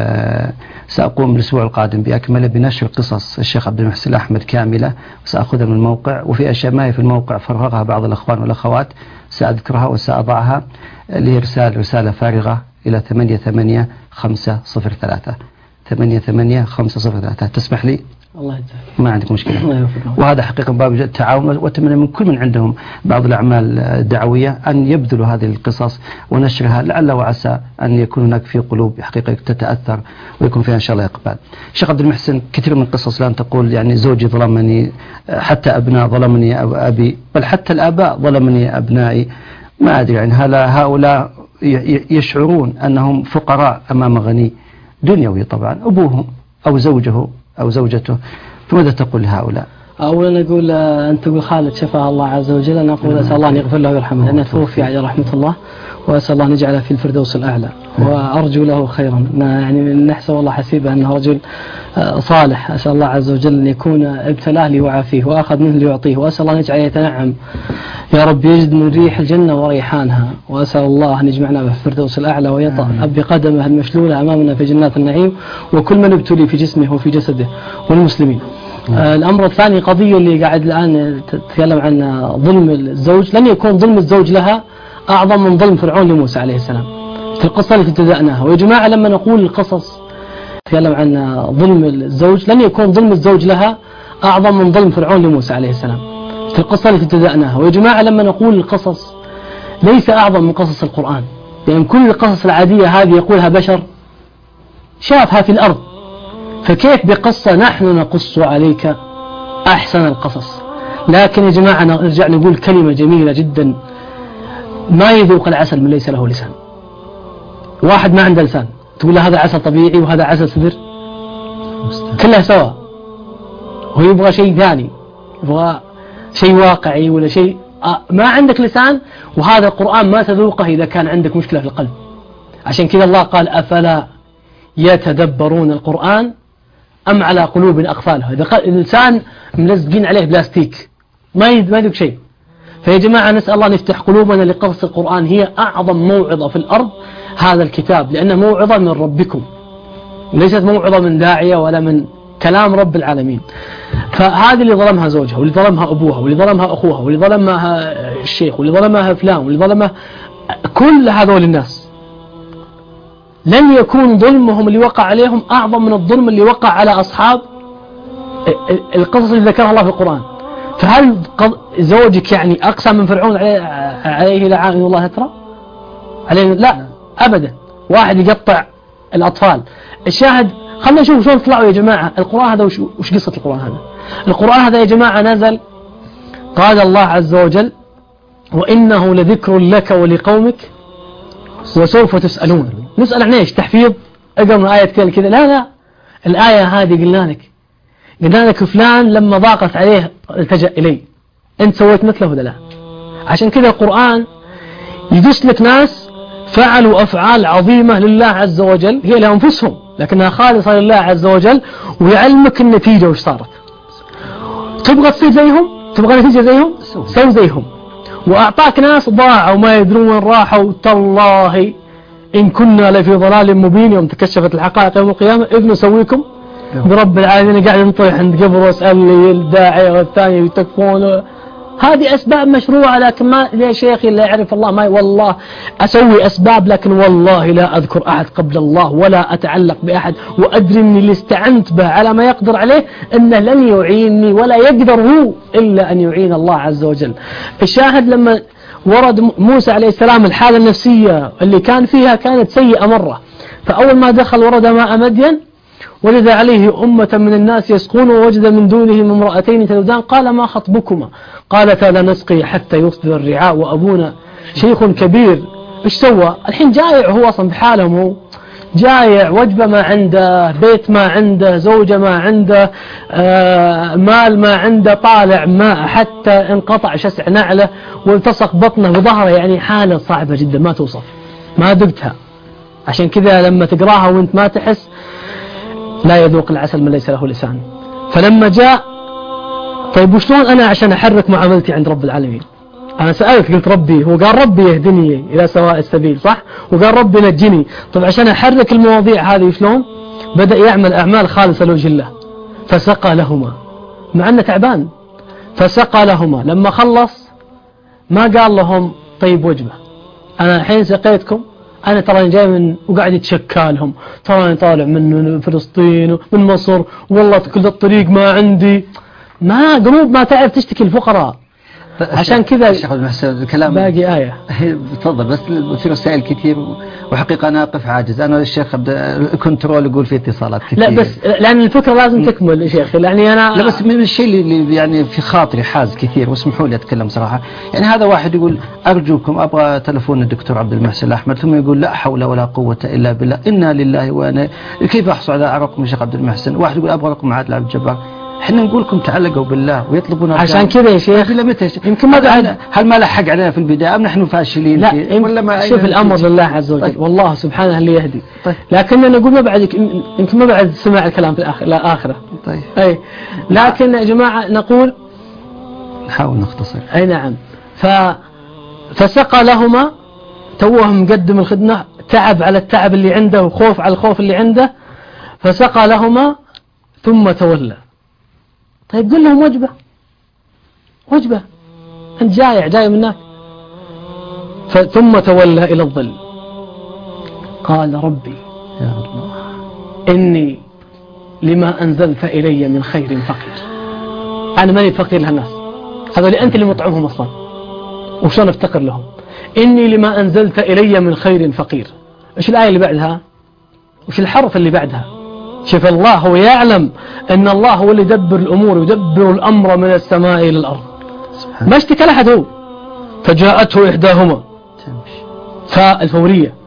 سأقوم الأسبوع القادم بأكمله بنشر قصص الشيخ عبد المحسن أحمد كاملة، وسأخذها من الموقع، وفي أشياء ما هي في الموقع فرغها بعض الأخوان والأخوات سأذكرها وسأضعها لإرسال رسالة فارغة إلى ثمانية ثمانية خمسة صفر ثلاثة ثمانية ثمانية خمسة صفر ثلاثة. تسمح لي؟ الله يجزاك. ما عندك مشكلة. وهذا حقيقة باب التعاون، وأتمنى من كل من عندهم بعض الأعمال الدعوية أن يبذلوا هذه القصص ونشرها، لعل وعسى أن يكون هناك في قلوب حقيقة تتأثر ويكون فيها إن شاء الله إقبال. شيخ عبد المحسن، كثير من القصص الآن تقول يعني زوجي ظلمني، حتى أبناء ظلمني أبي، بل حتى الآباء ظلمني أبنائي. ما أدري يعني هل هؤلاء يشعرون أنهم فقراء أمام غني دنيوي طبعا، أبوهم أو زوجه أو زوجته، فماذا تقول لهؤلاء؟ أولا أقول أن تقول خالد شفاه الله عز وجل، أنا أقول أسأل الله أن يغفر له ويرحمه لأنه توفي على رحمة الله، وأسأل الله أن يجعله في الفردوس الأعلى وأرجو له خيرا. يعني نحسب الله حسيبه أنه رجل صالح، أسأل الله عز وجل أن يكون ابتلاه ليعافيه وأخذ منه ليعطيه، وأسأل الله أن يجعل يتنعم يا رب يجد من ريح الجنة وريحانها، وأسأل الله أن يجمعنا في الفردوس الأعلى ويطأ بقدمه المشلولة أمامنا في جنات النعيم وكل من ابتلي في جسمه وفي جسده والمسلمين. آه الأمر الثاني قضية اللي قاعد الآن تتكلم عن ظلم الزوج، لن يكون ظلم الزوج لها أعظم من ظلم فرعون لموسى عليه السلام في القصة التي ابتدأناها. ويا جماعة لما نقول القصص تتكلم عن ظلم الزوج، لن يكون ظلم الزوج لها أعظم من ظلم فرعون لموسى عليه السلام في القصة التي ابتدأناها. ويا جماعة لما نقول القصص ليس أعظم من قصص القرآن، لأن يعني كل القصص العادية هذه يقولها بشر شافها في الأرض، فكيف بقصة نحن نقص عليك أحسن القصص؟ لكن يا جماعة نرجع نقول كلمة جميلة جدا، ما يذوق العسل من ليس له لسان. واحد ما عنده لسان تقول له هذا عسل طبيعي وهذا عسل سدر، كلها سوا، هو يبغى شيء ثاني، يبغى شيء واقعي ولا شيء. ما عندك لسان، وهذا القرآن ما تذوقه إذا كان عندك مشكلة في القلب. عشان كذا الله قال أفلا يتدبرون القرآن أم على قلوب أقفالها. إذا الإنسان ملزقين عليه بلاستيك ما يذوق شيء. فيا جماعة نسأل الله أن يفتح قلوبنا لقصص القرآن، هي أعظم موعظة في الأرض هذا الكتاب، لأنه موعظة من ربكم ليست موعظة من داعية ولا من كلام رب العالمين. فهذه اللي ظلمها زوجها، واللي ظلمها أبوها، واللي ظلمها أخوها، واللي ظلمها الشيخ، واللي ظلمها فلان، واللي ظلمها كل هذول الناس، لن يكون ظلمهم اللي وقع عليهم أعظم من الظلم اللي وقع على أصحاب القصص اللي ذكرها الله في القرآن. فهل زوجك يعني أقسى من فرعون عليه, عليه لعائن الله ترى عليه؟ لا أبدا. واحد يقطع الأطفال. الشاهد خلنا نشوف شلون طلعوا يا جماعة. القرآن هذا وش, وش قصة القرآن هذا؟ القرآن هذا يا جماعة نزل قال الله عز وجل وإنه لذكر لك ولقومك وسوف تسألون. نسأل عن ايش؟ تحفيظ؟ اقرأ من آية كذا كذا؟ لا لا، الآية هذه قلنا لك قلنا لك فلان لما ضاقت عليه التجأ إلي، أنت سويت مثله ولا لا؟ عشان كذا القرآن يدس لك ناس فعلوا أفعال عظيمة لله عز وجل هي لأنفسهم لكنها خالصة لله عز وجل، ويعلمك النتيجة وش صارت. تبغى تصير زيهم؟ تبغى نتيجة زيهم؟ سو زيهم. وأعطاك ناس ضاعوا ما يدرون وين راحوا، تالله إن كنا لفي ضلال مبين يوم تكشفت الحقائق يوم القيامة إذ نسويكم برب العالمين. قاعد نطيح عند قبر واسأل لي الداعي والثاني يتكفون. هذه أسباب مشروعة لكن ما يا شيخي لا يعرف الله ما والله أسوي أسباب لكن والله لا أذكر أحد قبل الله ولا أتعلق بأحد، وأدري أني اللي استعنت به على ما يقدر عليه أنه لن يعيني ولا يقدر هو إلا أن يعين الله عز وجل. الشاهد لما ورد موسى عليه السلام الحالة النفسية اللي كان فيها كانت سيئة مرة، فأول ما دخل ورد ماء مدين وجد عليه أمة من الناس يسقون ووجد من دونهم امرأتين تذودان قال ما خطبكما قالتا لا نسقي حتى يصدر الرعاء وأبونا شيخ كبير. إيش سوى؟ الحين جايع هو أصلا بحالهم، هو جايع، وجبة ما عنده، بيت ما عنده، زوجة ما عنده، آه مال ما عنده، طالع ماء حتى انقطع شسع نعله والتصق بطنه بظهره، يعني حالة صعبة جدا ما توصف، ما دقتها. عشان كذا لما تقراها وانت ما تحس لا يذوق العسل من ليس له لسان. فلما جاء طيب وشلون أنا عشان أحرك معاملتي عند رب العالمين؟ أنا سألت قلت ربي، هو قال ربي يهدني إلى سواء السبيل صح؟ وقال ربي نجني. طيب عشان أحرك المواضيع هذه شلون؟ بدأ يعمل أعمال خالصة لوجه الله فسقى لهما، مع أنه تعبان فسقى لهما. لما خلص ما قال لهم طيب وجبة أنا الحين سقيتكم، أنا ترى جاي من وقاعد يتشكالهم، ترى طالع من فلسطين ومن مصر والله كل الطريق ما عندي، ما قلوب ما تعرف تشتكي الفقراء. عشان كذا الشيخ عبد المحسن الكلام باقي آية تفضل. بس في رسائل كثير وحقيقة أنا أقف عاجز، أنا الشيخ عبد الكنترول يقول في اتصالات كثير. لا بس لأن الفكرة لازم تكمل يا شيخ، يعني أنا لا بس من الشيء اللي يعني في خاطري حاز كثير واسمحوا لي أتكلم صراحة. يعني هذا واحد يقول أرجوكم أبغى تلفون الدكتور عبد المحسن الأحمد، ثم يقول لا حول ولا قوة إلا بالله إنا لله وأنا كيف أحصل على رقم الشيخ عبد المحسن؟ واحد يقول أبغى رقم عادل عبد الجبار. احنا نقول لكم تعلقوا بالله ويطلبون عشان كذا يا شيخ يمكن ما بعد هل ما لحق علينا في البداية أم نحن فاشلين؟ لا ولا ما شوف الأمر لله عز وجل. طيب. والله سبحانه اللي يهدي. طيب. لكننا نقول ما بعد يمكن ما بعد سماع الكلام في الآخر لا آخرة. طيب. أي لكن يا جماعة نقول نحاول نختصر. أي نعم. ف فسقى لهما توهم مقدم الخدمة، تعب على التعب اللي عنده وخوف على الخوف اللي عنده، فسقى لهما ثم تولى. طيب قل لهم وجبة وجبة أنت جايع جاي من هناك. ثم تولى إلى الظل قال ربي يا الله إني لما أنزلت إلي من خير فقير. أنا ماني فقير لهالناس هذول أنت اللي مطعمهم أصلا وشون أفتقر لهم. إني لما أنزلت إلي من خير فقير. إيش الآية اللي بعدها؟ وش الحرف اللي بعدها؟ شوف الله هو يعلم أن الله هو اللي يدبر الأمور ويدبر الأمر من السماء إلى الأرض. ما اشتكى لحد هو. فجاءته إحداهما فالفورية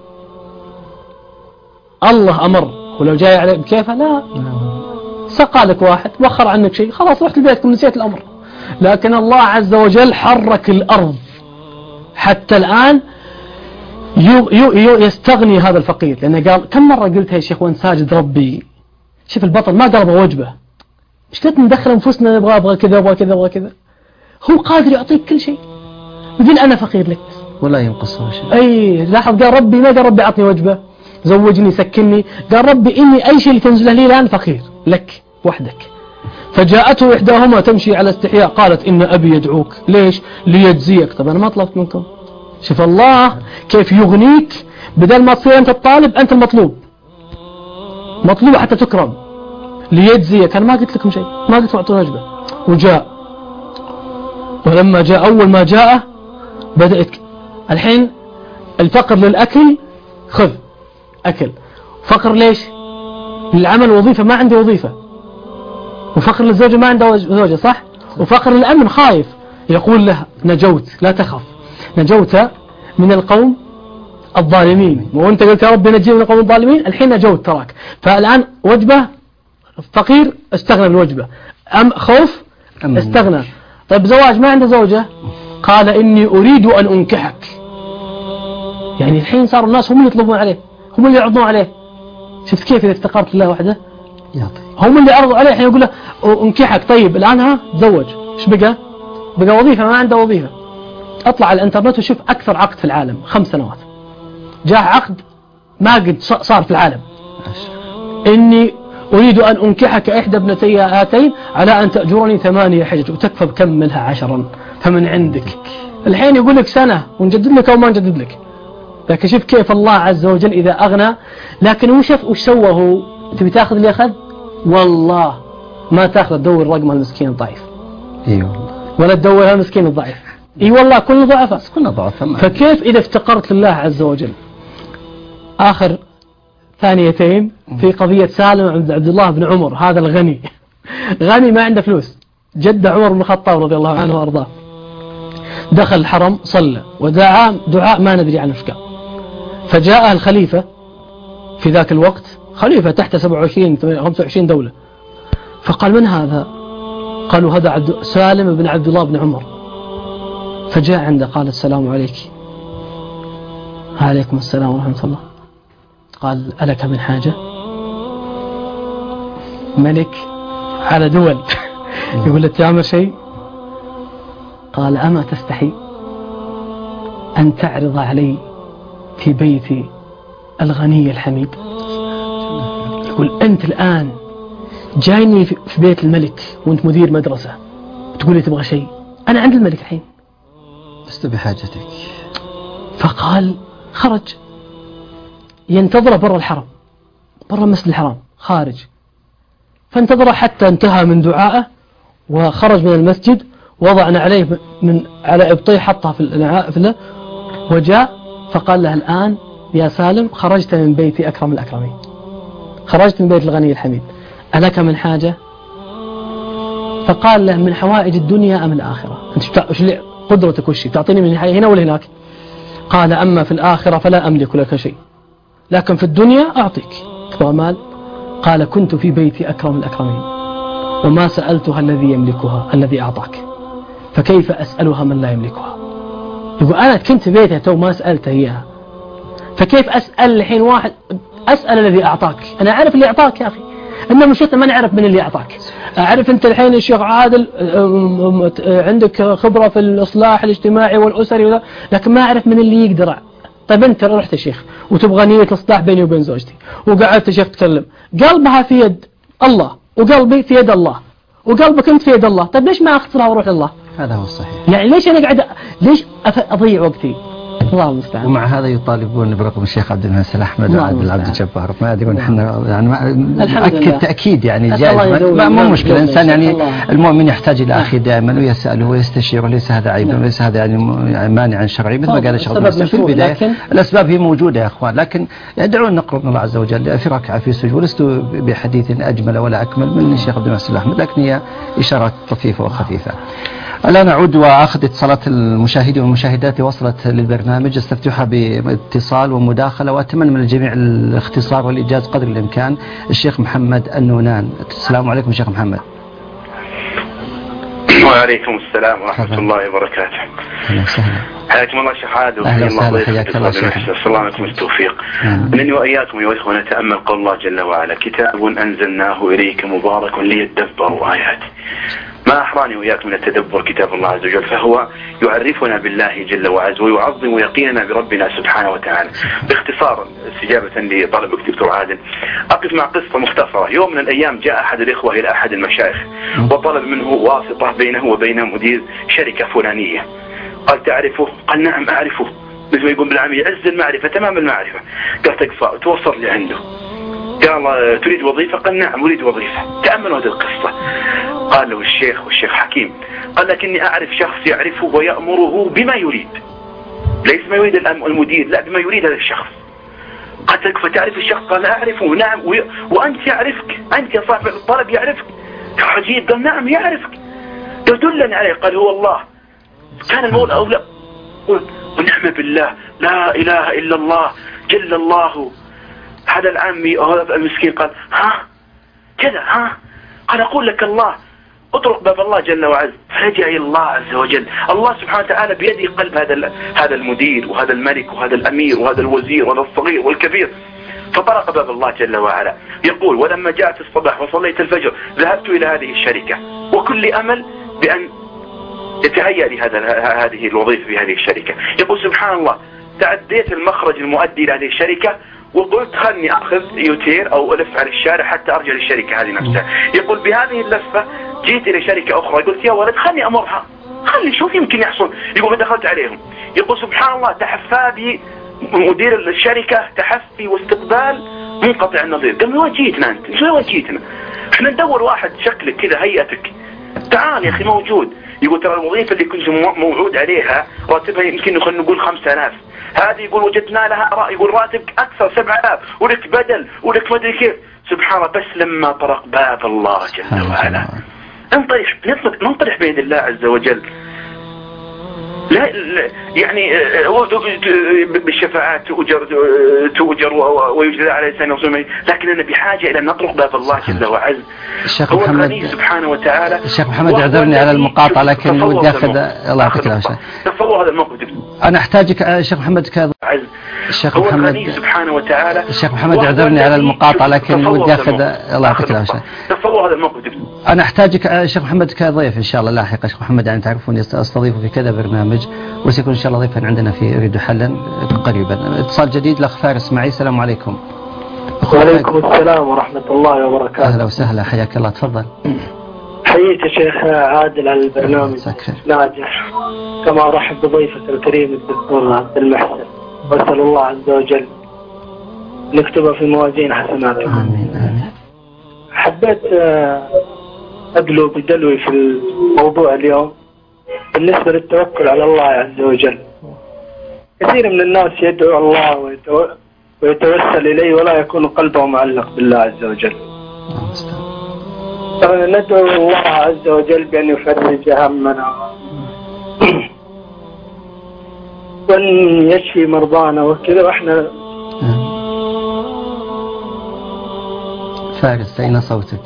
الله أمر، ولو جاي عليه بكيفه لا سقى لك واحد وخر عنك شيء خلاص رحت لبيتكم نسيت الأمر. لكن الله عز وجل حرك الأرض حتى الآن يو يو يو يستغني هذا الفقير. لأنه قال كم مرة قلت يا شيخ وانت ساجد ربي شوف البطل ما قال ابغى وجبة، ايش كنت ندخل انفسنا نبغى ابغى كذا ابغى كذا ابغى كذا. هو قادر يعطيك كل شيء يقول انا فقير لك ولا ينقصه شيء. اي لاحظ قال ربي ما قال ربي اعطني وجبة زوجني سكني، قال ربي اني اي شيء اللي تنزله لي الان فقير لك وحدك. فجاءته احداهما تمشي على استحياء قالت ان ابي يدعوك ليش؟ ليجزيك. طب انا ما طلبت منكم. شوف الله كيف يغنيك بدل ما تصير انت الطالب انت المطلوب مطلوب حتى تكرم. ليجزيك أنا ما قلت لكم شيء ما قلت أعطونا وجبة. وجاء ولما جاء أول ما جاء بدأت الحين الفقر للأكل خذ أكل، فقر ليش؟ للعمل وظيفة ما عندي وظيفة، وفقر للزوجة ما عنده زوجة صح؟ وفقر للأمن خايف يقول له نجوت لا تخف نجوت من القوم الظالمين، وانت قلت يا رب نجينا من القوم الظالمين الحين نجوت تراك. فالآن وجبة فقير استغنى بالوجبة، أم خوف استغنى. طيب زواج ما عنده زوجة، قال إني أريد أن أنكحك. يعني الحين صار الناس هم اللي يطلبون عليه، هم اللي يعرضون عليه. شفت كيف إذا افتقرت الله وحده؟ هم اللي عرضوا عليه. الحين يقول له أنكحك، طيب الآن ها تزوج، إيش بقى؟ بقى وظيفة، ما عنده وظيفة. أطلع على الإنترنت وشوف أكثر عقد في العالم خمس سنوات، جاء عقد ما قد صار في العالم، إني أريد أن أنكحك إحدى ابنتي هاتين على أن تأجرني ثمانية حجج وتكفى بكملها عشرا فمن عندك. الحين يقول لك سنة ونجدد لك أو ما نجدد لك. لكن شوف كيف الله عز وجل إذا أغنى. لكن وشف وش سوى هو؟ تبي تأخذ اللي أخذ؟ والله ما تأخذ تدور رقم المسكين الضعيف. إي والله. ولا تدور المسكين الضعيف. إي والله كلنا ضعفاء. كلنا ضعفاء. فكيف إذا افتقرت لله عز وجل؟ آخر ثانيتين في قضية سالم عبد الله بن عمر، هذا الغني غني ما عنده فلوس، جد عمر بن الخطاب رضي الله عنه وارضاه، دخل الحرم صلى ودعا دعاء ما ندري عنه شكا. فجاء الخليفة في ذاك الوقت، خليفة تحت سبعة وعشرين خمسة وعشرين دولة، فقال من هذا؟ قالوا هذا عبد سالم بن عبد الله بن عمر. فجاء عنده قال السلام عليك. عليكم السلام ورحمة الله. قال ألك من حاجة؟ ملك على دول يقول له تعمل شيء؟ قال أما تستحي أن تعرض علي في بيتي الغني الحميد؟ يقول أنت الآن جايني في بيت الملك وأنت مدير مدرسة تقول لي تبغى شيء، أنا عند الملك الحين لست بحاجتك. فقال خرج ينتظره برا الحرم، برا مسجد الحرام خارج، فانتظره حتى انتهى من دعائه وخرج من المسجد، وضعنا عليه من على ابطيه حطها في النعافله، وجاء فقال له الآن يا سالم خرجت من بيت أكرم الأكرمين، خرجت من بيت الغني الحميد، ألك من حاجة؟ فقال له من حوائج الدنيا أم الآخرة؟ أنت وش قدرتك وش تعطيني من هنا ولا هناك؟ قال أما في الآخرة فلا أملك لك شيء، لكن في الدنيا أعطيك. تبغى مال؟ قال كنت في بيت أكرم الأكرمين وما سألتها الذي يملكها الذي أعطاك، فكيف أسألها من لا يملكها؟ يقول أنا كنت في بيتها تو ما سألته إياها، فكيف أسأل الحين واحد؟ أسأل الذي أعطاك. أنا أعرف اللي أعطاك يا أخي، إنما مشكلتنا ما نعرف من اللي أعطاك. أعرف أنت الحين الشيخ عادل عندك خبرة في الإصلاح الاجتماعي والأسري، لكن ما أعرف من اللي يقدر. طيب أنت رحت يا شيخ وتبغى نية الإصلاح بيني وبين زوجتي، وقعدت يا شيخ تكلم، قلبها في يد الله وقلبي في يد الله وقلبك أنت في يد الله، طيب ليش ما أختصرها وأروح لله؟ هذا هو الصحيح. يعني ليش أنا قاعد ليش أضيع وقتي؟ الله المستعان. ومع هذا يطالبون برقم الشيخ عبد المحسن أحمد وعبد عبد الجبار، ما أدري نحن يعني نأكد تأكيد يعني جائز، ما مو مشكلة. الإنسان يعني المؤمن يحتاج إلى أخي دائما ويسأله ويستشيره، وليس هذا عيبا وليس هذا يعني مانعا شرعي مثل ما قال الشيخ عبد المحسن في البداية. الأسباب هي موجودة يا أخوان، لكن دعونا نقرب من الله عز وجل في ركعة في سجود. ولست بحديث أجمل ولا أكمل من الشيخ عبد المحسن أحمد، لكن هي إشارات طفيفة وخفيفة. الآن أعود وأخذ اتصالات المشاهدين والمشاهدات وصلت للبرنامج، استفتحها باتصال ومداخلة، وأتمنى من الجميع الاختصار والإيجاز قدر الإمكان. الشيخ محمد النونان. السلام عليكم شيخ محمد. وعليكم السلام ورحمة الله وبركاته. أهلا وسهلا. حياكم الله شيخ عادل. أهلا وسهلا حياك الله شيخ. نسأل الله لكم التوفيق. إنني وإياكم يا إخوة نتأمل قول الله جل وعلا كتاب أنزلناه إليك مبارك ليدبروا آياته. ما أحراني وإياك من التدبر كتاب الله عز وجل، فهو يعرفنا بالله جل وعز ويعظم يقيننا بربنا سبحانه وتعالى. باختصار استجابة لطلبك دكتور عادل، أقف مع قصة مختصرة. يوم من الأيام جاء أحد الإخوة إلى أحد المشايخ وطلب منه واسطة بينه وبين مدير شركة فلانية. قال تعرفه؟ قال نعم أعرفه، مثل ما يقول بالعامية عز المعرفة تمام المعرفة. قال تقصى توصل لي عنده. قال تريد وظيفة؟ قال نعم أريد وظيفة. تأملوا هذه القصة. قال له الشيخ والشيخ حكيم، قال لكني أعرف شخص يعرفه ويأمره بما يريد، ليس ما يريد المدير، لا بما يريد هذا الشخص. قال تكفى تعرف الشخص؟ قال أعرفه نعم. وأنت يعرفك، أنت يا صاحب الطلب يعرفك؟ قال عجيب. قال نعم يعرفك. قال دلني عليه. قال هو الله. كان المولى أولى. ونعم بالله، لا إله إلا الله جل الله. هذا العامي أو هذا المسكين قال ها كذا ها. قال أقول لك الله اطرق باب الله جل وعز، فلجأ إلى الله عز وجل. الله سبحانه وتعالى بيده قلب هذا هذا المدير وهذا الملك وهذا الأمير وهذا الوزير وهذا الصغير والكبير، فطرق باب الله جل وعلا. يقول ولما جاءت الصباح وصليت الفجر ذهبت إلى هذه الشركة وكل أمل بأن يتهيأ لي هذا هذه الوظيفة في هذه الشركة. يقول سبحان الله تعديت المخرج المؤدي لهذه الشركة وقلت خلني أخذ يوتير أو ألف على الشارع حتى أرجع للشركة هذه نفسها. يقول بهذه اللفة جيت إلى شركة أخرى قلت يا ولد خلني أمرها، خلني شوف يمكن يحصل. يقول دخلت عليهم، يقول سبحان الله تحفى بي مدير الشركة تحفي واستقبال منقطع النظير. قال من وين جيتنا أنت؟ من وين جيتنا؟ احنا ندور واحد شكلك كذا هيئتك، تعال يا أخي موجود. يقول ترى الوظيفة اللي كنت موعود عليها راتبها يمكن خلينا نقول خمسة آلاف، هذه يقول وجدنا لها رأي يقول راتبك أكثر سبعة آلاف ولك بدل ولك ما أدري كيف. سبحان الله بس لما طرق باب الله جل وعلا انطرح نطلق ننطرح بيد الله عز وجل. لا, لا يعني بالشفاعات تؤجر تؤجر ويجزى على لسان رسوله، لكننا بحاجة إلى أن نطرق باب الله جل وعز. الشيخ هو محمد الغني سبحانه وتعالى. الشيخ محمد اعذرني على المقاطعة لكن ودي أخذ الله يعطيك العافية. تصور هذا الموقف. أنا أحتاجك الشيخ محمد كذا. الشيخ هو محمد الغني سبحانه وتعالى. الشيخ محمد اعذرني على المقاطعة لكن ودي أخذ الله يعطيك العافية. تصور هذا الموقف. أنا أحتاجك الشيخ محمد كضيف إن شاء الله لاحقا. الشيخ محمد يعني تعرفوني أستضيفه في كذا برنامج وسيكون إن شاء الله ضيفا عندنا في أريد حلا قريبا. اتصال جديد الأخ فارس معي. السلام عليكم. وعليكم السلام ورحمة الله وبركاته. أهلا وسهلا حياك الله تفضل. حييت يا شيخ عادل على البرنامج ناجح، كما أرحب بضيفك الكريم الدكتور عبد المحسن، وأسأل الله عز وجل نكتبه في موازين حسناته. آمين آمين. حبيت أدلو بدلوي في الموضوع اليوم بالنسبة للتوكل على الله عز وجل. كثير من الناس يدعو الله ويتوسل إليه ولا يكون قلبه معلق بالله عز وجل. ندعو الله عز وجل بأن يفرج همنا وأن يشفي مرضانا وكذا، وإحنا فارس أين صوتك؟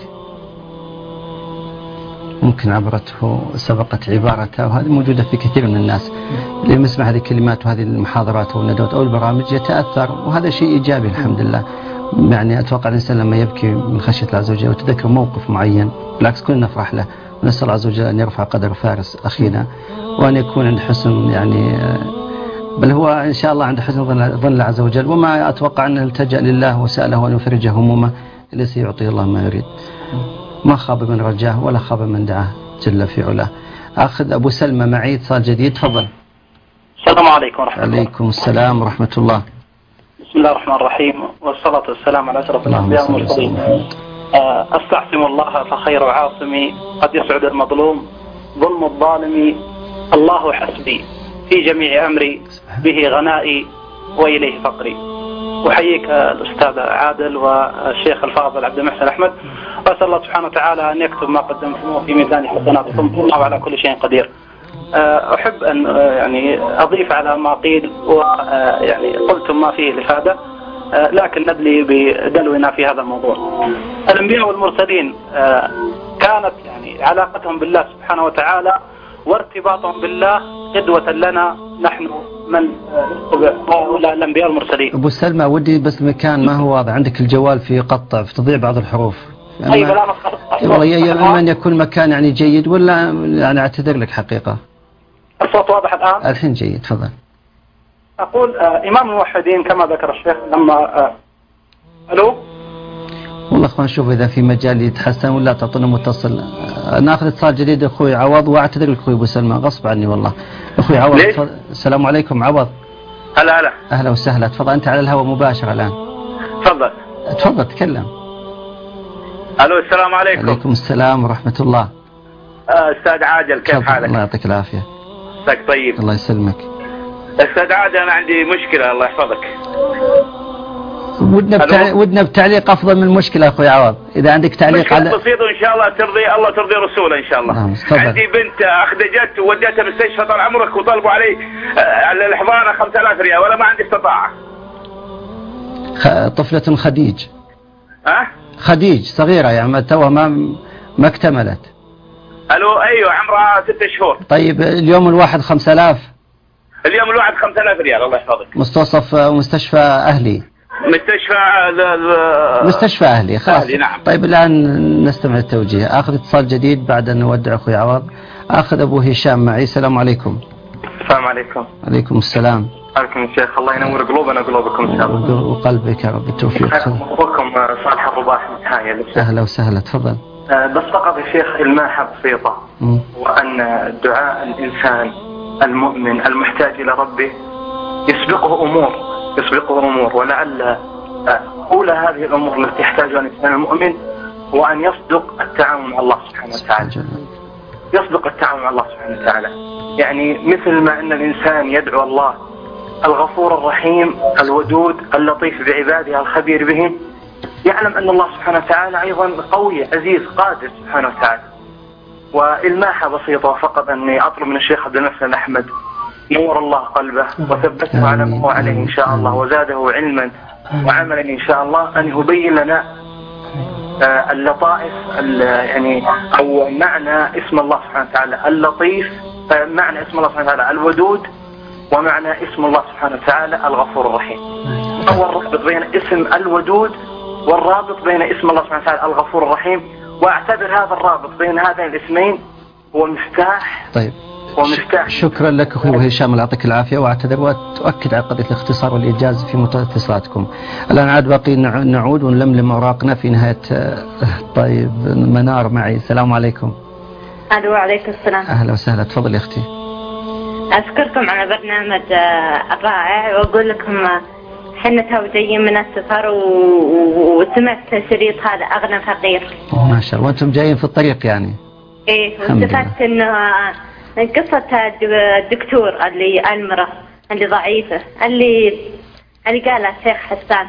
ممكن عبرته سبقت عبارته، وهذه موجودة في كثير من الناس اللي يسمع هذه الكلمات وهذه المحاضرات أو الندوات أو البرامج يتأثر، وهذا شيء إيجابي الحمد لله. يعني أتوقع الإنسان لما يبكي من خشية الله عز وجل وتذكر موقف معين بالعكس كلنا نفرح له، ونسأل الله عز وجل أن يرفع قدر فارس أخينا وأن يكون عند حسن يعني بل هو إن شاء الله عند حسن ظن الله عز وجل، وما أتوقع أنه التجأ لله وسأله أن يفرج همومه اللي سيعطيه الله ما يريد. ما خاب من رجاه ولا خاب من دعاه جل في علاه. أخذ أبو سلمى معي اتصال جديد. تفضل. السلام عليكم ورحمة الله. عليكم السلام ورحمة الله. بسم الله الرحمن الرحيم والصلاة والسلام على أشرف الأنبياء والمرسلين. أستعصم الله فخير عاصمي، قد يسعد المظلوم ظلم الظالم، الله حسبي في جميع أمري، به غنائي وإليه فقري. أحييك الأستاذ عادل والشيخ الفاضل عبد المحسن أحمد، وأسأل الله سبحانه وتعالى أن يكتب ما قدمتموه في ميزان حسناتكم، الله على كل شيء قدير. أحب أن يعني أضيف على ما قيل، ويعني قلتم ما فيه الإفادة، لكن ندلي بدلونا في هذا الموضوع. الأنبياء والمرسلين كانت يعني علاقتهم بالله سبحانه وتعالى وارتباطهم بالله قدوة لنا نحن من هؤلاء الأنبياء والمرسلين. أبو سلمى ودي بس المكان ما هو واضح، عندك الجوال في قطع في تضيع بعض الحروف. أي بلا والله إما أن يكون مكان يعني جيد ولا يعني أعتذر لك حقيقة. الصوت واضح الآن؟ الحين جيد تفضل. أقول آه إمام الموحدين كما ذكر الشيخ لما آه ألو والله أخوان شوف إذا في مجال يتحسن ولا تعطونا متصل. آه ناخذ اتصال جديد أخوي عوض، وأعتذر لك أخوي أبو سلمى غصب عني والله. أخوي عوض تفضل. السلام عليكم عوض. هلا هلا. أهلا وسهلا تفضل، أنت على الهواء مباشر الآن. تفضل. تفضل تكلم. ألو السلام عليكم. عليكم السلام ورحمة الله. أستاذ عادل كيف حالك؟ الله يعطيك العافية. مساك طيب. الله يسلمك. أستاذ عادل أنا عندي مشكلة الله يحفظك. ودنا بتع... ودنا بتعليق أفضل من المشكلة أخوي عوض، إذا عندك تعليق على بسيطة إن شاء الله ترضي الله ترضي رسوله إن شاء الله. نعم. عندي بنت أخدجت ووديتها مستشفى طال عمرك وطلبوا علي على الحضانة خمسة آلاف ريال ولا ما عندي استطاعة. خ... طفلة خديج. ها؟ خديج صغيرة يعني توها ما ما اكتملت. الو ايوه عمرها ستة شهور. طيب اليوم الواحد خمسة آلاف. اليوم الواحد خمسة آلاف ريال الله يحفظك. مستوصف مستشفى أهلي. مستشفى مستشفى أهلي خلاص. أهلي نعم. طيب الآن نستمع التوجيه. آخذ اتصال جديد بعد أن نودع أخوي عوض. آخذ أبو هشام معي. السلام عليكم. السلام عليكم. عليكم السلام. عليكم الشيخ الله ينور قلوبنا وقلوبكم إن شاء الله. وقلبك يا رب بالتوفيق. أخوكم صالح الرباح من تحايا. أهلا وسهلا تفضل. بس فقط يا شيخ الماحة بسيطة م. وأن دعاء الإنسان المؤمن المحتاج إلى ربه يسبقه أمور يسبقه أمور ولعل أولى هذه الأمور التي يحتاجها الإنسان المؤمن هو أن يصدق التعامل مع الله سبحانه وتعالى. يصدق التعامل مع الله سبحانه وتعالى يعني مثل ما أن الإنسان يدعو الله الغفور الرحيم الودود اللطيف بعباده الخبير بهم، يعلم أن الله سبحانه وتعالى أيضا قوي عزيز قادر سبحانه وتعالى. والماحة بسيطة فقط أني أطلب من الشيخ عبد المحسن الأحمد نور الله قلبه وثبته على ما هو عليه إن شاء الله وزاده علما وعملا إن شاء الله أن يبين لنا اللطائف يعني أو معنى اسم الله سبحانه وتعالى اللطيف، معنى اسم الله سبحانه وتعالى الودود ومعنى اسم الله سبحانه وتعالى الغفور الرحيم. هو الرابط بين اسم الودود والرابط بين اسم الله سبحانه وتعالى الغفور الرحيم، واعتبر هذا الرابط بين هذين الاسمين هو مفتاح. طيب ومفتاح. شكرا لك اخوي هشام الله يعطيك العافيه، واعتذر وتؤكد على قضيه الاختصار والايجاز في اتصالاتكم. الان عاد باقي نعود ونلملم اوراقنا في نهايه. طيب منار معي. السلام عليكم. الو وعليكم السلام. اهلا وسهلا تفضل يا اختي. اشكركم على برنامج رائع واقول لكم حنا تو جايين من السفر وسمعت شريط هذا اغنى فقير. ما شاء الله وانتم جايين في الطريق يعني. ايه واستفدت انه قصة الدكتور اللي المرة اللي ضعيفة اللي اللي قالها الشيخ حسان.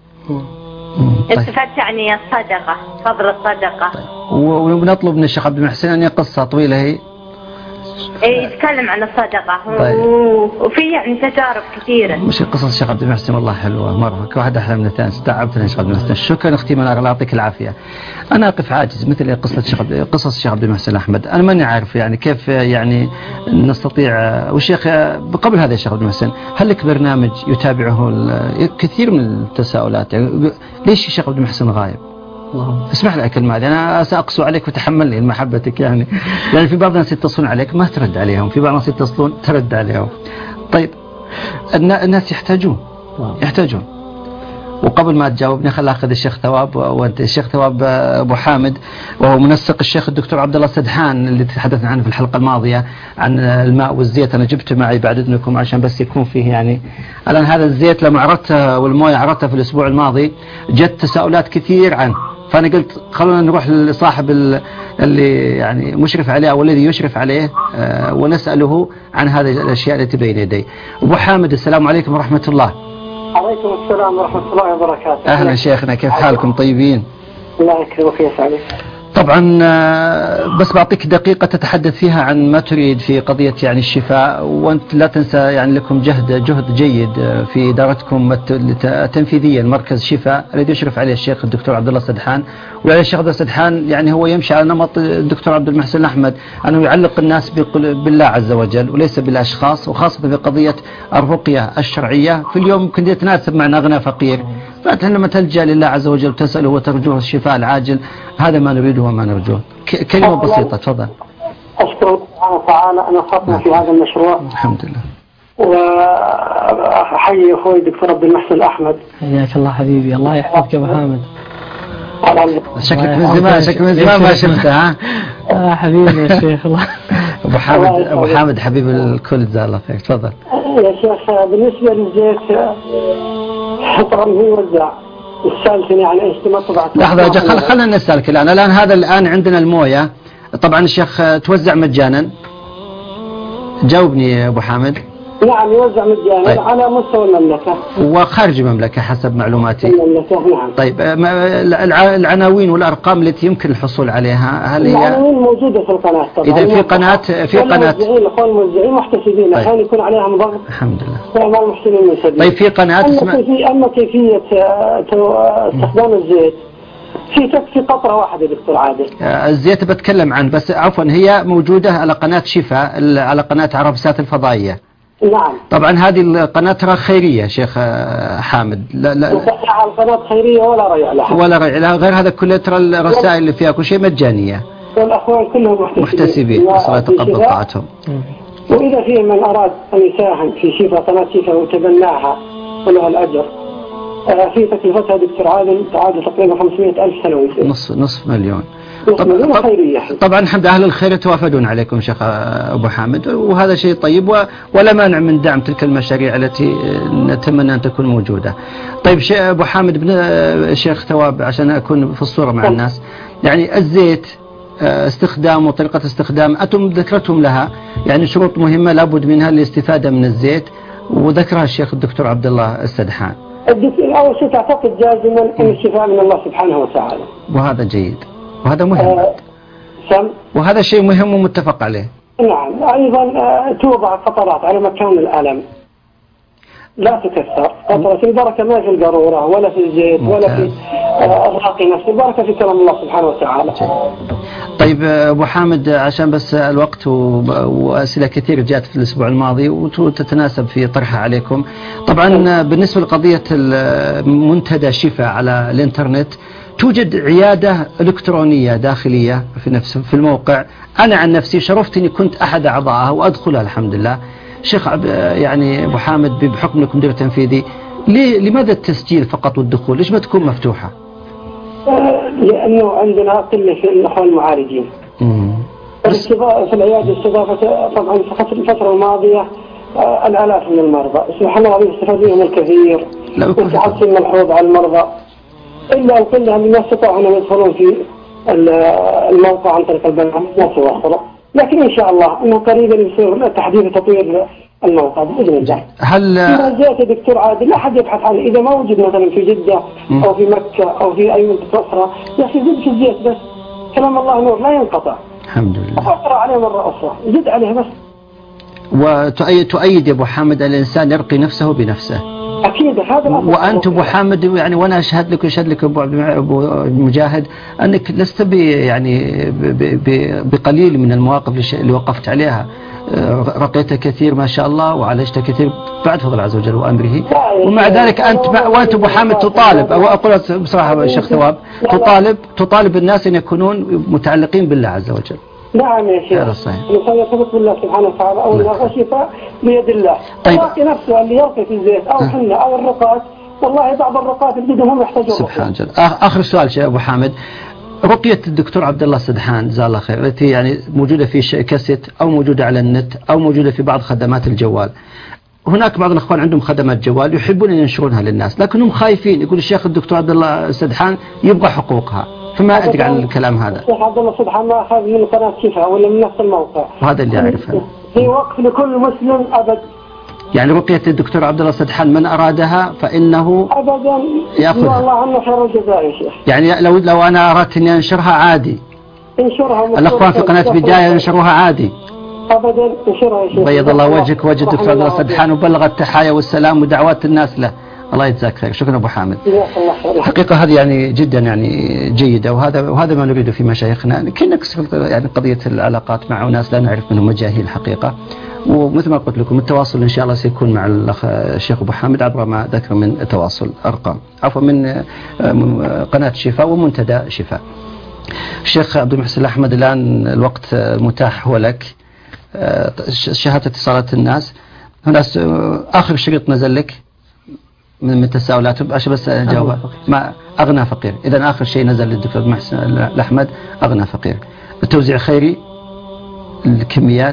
استفدت يعني الصدقة فضل الصدقة. طيب. ونطلب من الشيخ عبد المحسن أن قصة طويلة هي. ايه يتكلم عن الصدقة. طيب. وفي يعني تجارب كثيرة. مش قصص الشيخ عبد المحسن والله حلوة مرة كواحد أحلى من الثاني. استعبتنا الشيخ عبد المحسن. شكرا أختي منار الله يعطيك العافية. أنا أقف عاجز مثل قصة الشيخ قصص الشيخ عبد المحسن أحمد. أنا ماني عارف يعني كيف يعني نستطيع. والشيخ قبل هذا الشيخ عبد المحسن هل لك برنامج يتابعه كثير من التساؤلات يعني ليش الشيخ عبد المحسن غايب؟ الله. اسمح لي الكلمة هذه أنا سأقسو عليك وتحملني محبتك يعني لأن في بعض الناس يتصلون عليك ما ترد عليهم، في بعض الناس يتصلون ترد عليهم. طيب الناس يحتاجون يحتاجون وقبل ما تجاوبني خل أخذ الشيخ ثواب وأنت الشيخ ثواب أبو حامد وهو منسق الشيخ الدكتور عبد الله سدحان اللي تحدثنا عنه في الحلقة الماضية عن الماء والزيت. أنا جبته معي بعد إذنكم عشان بس يكون فيه يعني الآن هذا الزيت لما عرضته والموية عرضتها في الأسبوع الماضي جت تساؤلات كثير عنه، فأنا قلت خلونا نروح لصاحب اللي يعني مشرف عليه أو الذي يشرف عليه آه ونسأله عن هذه الأشياء التي بين يدي. أبو حامد السلام عليكم ورحمة الله. عليكم السلام ورحمة الله وبركاته. أهلا شيخنا كيف حالكم طيبين؟ الله يكرمك ويسعدك. طبعا بس بعطيك دقيقة تتحدث فيها عن ما تريد في قضية يعني الشفاء، وأنت لا تنسى يعني لكم جهد جهد جيد في إدارتكم التنفيذية المركز شفاء الذي يشرف عليه الشيخ الدكتور عبد الله سدحان. وعلى الشيخ عبد الله سدحان يعني هو يمشي على نمط الدكتور عبد المحسن أحمد أنه يعلق الناس بالله عز وجل وليس بالأشخاص، وخاصة في قضية الرقية الشرعية في اليوم ممكن يتناسب معنا أغنى فقير، فأنت لما تلجأ لله عز وجل وتسأله وترجوه الشفاء العاجل هذا ما نريده وما نرجوه. كلمة بسيطة تفضل. أشكر سبحانه وتعالى أن وفقنا في هذا المشروع. الحمد لله. وأحيي أخوي الدكتور عبد المحسن أحمد. حياك الله حبيبي الله يحفظك يا أبو حامد. شكلك من زمان شكلك من زمان ما شفته ها. آه حبيبي يا شيخ الله. أبو حامد أبو حامد حبيب الكل جزاه الله خير تفضل. يا شيخ بالنسبة للزيت طبعا هو وزع السالفني على ايش ما طبعت. لحظة خل خلنا نسألك الآن الآن هذا الآن عندنا الموية طبعا الشيخ توزع مجانا. جاوبني يا أبو حامد. نعم يوزع مجانا. طيب. على مستوى المملكة وخارج المملكة حسب معلوماتي. المملكة نعم. طيب العناوين والأرقام التي يمكن الحصول عليها هل هي؟ العناوين موجودة في القناة طبعا. إذا في قناة في قناة. الأخوان الموزعين محتسبين أحيانا طيب. يكون عليها ضغط. الحمد لله. فما المحسنين من سبيل. طيب في قناة أما, كيفية أما كيفية استخدام الزيت في تكفي قطرة واحدة دكتور عادل. الزيت بتكلم عنه، بس عفوا هي موجودة على قناة شفاء، على قناة عربسات الفضائية. نعم. طبعا هذه القناة ترى خيرية شيخ حامد. لا لا على القناة خيرية ولا ريع لها. ولا ريع لها، غير هذا كله ترى الرسائل اللي فيها كل شيء مجانية. والأخوان كلهم محتسبين. محتسبين، الله يتقبل طاعتهم. وإذا في من أراد أن يساهم في شفاء قناة شفاء وتبناها وله الأجر، في تكلفتها دكتور عادل تعادل تقريبا خمسمائة ألف سنوي. نصف نصف مليون. طب خيرية. طبعا الحمد لله أهل الخير يتوافدون عليكم شيخ أبو حامد، وهذا شيء طيب، ولا مانع من دعم تلك المشاريع التي نتمنى أن تكون موجودة. طيب شيخ أبو حامد بن شيخ ثواب، عشان أكون في الصورة مع الناس، يعني الزيت استخدام وطريقة استخدام أنتم ذكرتم لها يعني شروط مهمة لابد منها للاستفادة من الزيت، وذكرها الشيخ الدكتور عبد الله السدحان. أول شيء تعتقد جازما أن الشفاء من الله سبحانه وتعالى، وهذا جيد وهذا مهم. آه وهذا شيء مهم ومتفق عليه. نعم. أيضا آه توضع قطرات على مكان الألم، لا تكثر. قطرة البركة ما في القارورة ولا في الزيت ولا في الراقي نفسه، البركة في كلام الله سبحانه وتعالى. طيب أبو حامد، عشان بس الوقت وأسئلة كثير جاءت في الأسبوع الماضي وتتناسب في طرحها عليكم. طبعا بالنسبة لقضية منتدى شفاء على الإنترنت، توجد عيادة إلكترونية داخلية في نفس في الموقع. أنا عن نفسي شرفتني كنت أحد أعضائها وأدخلها الحمد لله. شيخ يعني أبو حامد، بحكم أنكم مدير تنفيذي، لماذا التسجيل فقط والدخول؟ ليش ما تكون مفتوحة؟ لأنه عندنا قلة في الأخوان المعالجين. في العيادة استضافة طبعا في الفترة الماضية الآلاف من المرضى، سبحان الله استفاد منهم الكثير وتحسن ملحوظ على المرضى، إلا القلة من يستطيعون أن يدخلون في الموقع عن طريق البرنامج ما توفر. لكن إن شاء الله أنه قريبا يصير تحديث وتطوير الموقع بإذن الله. هل إذا جاءت دكتور عادل لا أحد يبحث عنه، إذا ما وجد مثلا في جدة م. أو في مكة أو في أي منطقة أخرى، يأخي زد في الزيت بس، كلام الله نور لا ينقطع. الحمد لله. أقرأ عليه مرة أخرى، زد عليه بس. وتؤيد تؤيد يا أبو حامد الإنسان يرقي نفسه بنفسه. أكيد هذا. وأنت أبو حامد يعني، وأنا أشهد لك وأشهد لك أبو مجاهد أنك لست ب يعني بقليل من المواقف اللي وقفت عليها، رقيت كثير ما شاء الله وعالجت كثير بعد فضل عز وجل وأمره، ومع ذلك أنت وأنت أبو حامد تطالب، أو أقول بصراحة الشيخ ثواب، تطالب تطالب الناس أن يكونون متعلقين بالله عز وجل. نعم يا شيخ. هذا صحيح. الإنسان يرتبط بالله سبحانه وتعالى، أو الشفاء بيد الله. طيب. الراقي نفسه اللي يرقي في الزيت أو حنة أو الرقات، والله بعض الرقات الجديدة هم يحتاجون. سبحان الله. آخر سؤال شيخ أبو حامد، رقية الدكتور عبد الله السدحان جزاه الله خير التي يعني موجودة في كاسيت أو موجودة على النت أو موجودة في بعض خدمات الجوال. هناك بعض الأخوان عندهم خدمات جوال يحبون أن ينشرونها للناس، لكنهم خايفين، يقول الشيخ الدكتور عبد الله السدحان يبغى حقوقها، فما أدري عن الكلام هذا. الشيخ عبد الله السدحان ما أخذ من قناة شفاء ولا من نفس الموقع. هذا اللي أعرفه. في وقف لكل مسلم أبد. يعني رقية الدكتور عبد الله السدحان من أرادها فإنه أبدا يأخذها. الله عنه خير الجزاء يا شيخ. يعني لو لو أنا أردت أني أنشرها عادي. انشرها. الأخوان في قناة بداية ينشروها عادي. أبدا انشرها يا شيخ. بيض الله وجهك وجه الدكتور عبد الله السدحان وبلغ التحايا والسلام ودعوات الناس له. الله يجزاك خير. شكرا أبو حامد. الحقيقة هذه يعني جدا يعني جيدة، وهذا وهذا ما نريده في مشايخنا، كي نكسر يعني قضية العلاقات مع ناس لا نعرف منهم مجاهيل الحقيقة. ومثل ما قلت لكم التواصل إن شاء الله سيكون مع الأخ الشيخ أبو حامد عبر ما ذكر من تواصل أرقام عفوا من قناة شفاء ومنتدى شفاء. الشيخ عبد المحسن الأحمد، الآن الوقت متاح هو لك، شهادة اتصالات الناس. هنا آخر شريط نزل لك من من تساؤلاتهم عشان بس أجاوب. ما أغنى فقير، إذا آخر شيء نزل للدكتور محسن الأحمد أغنى فقير. التوزيع خيري، الكميات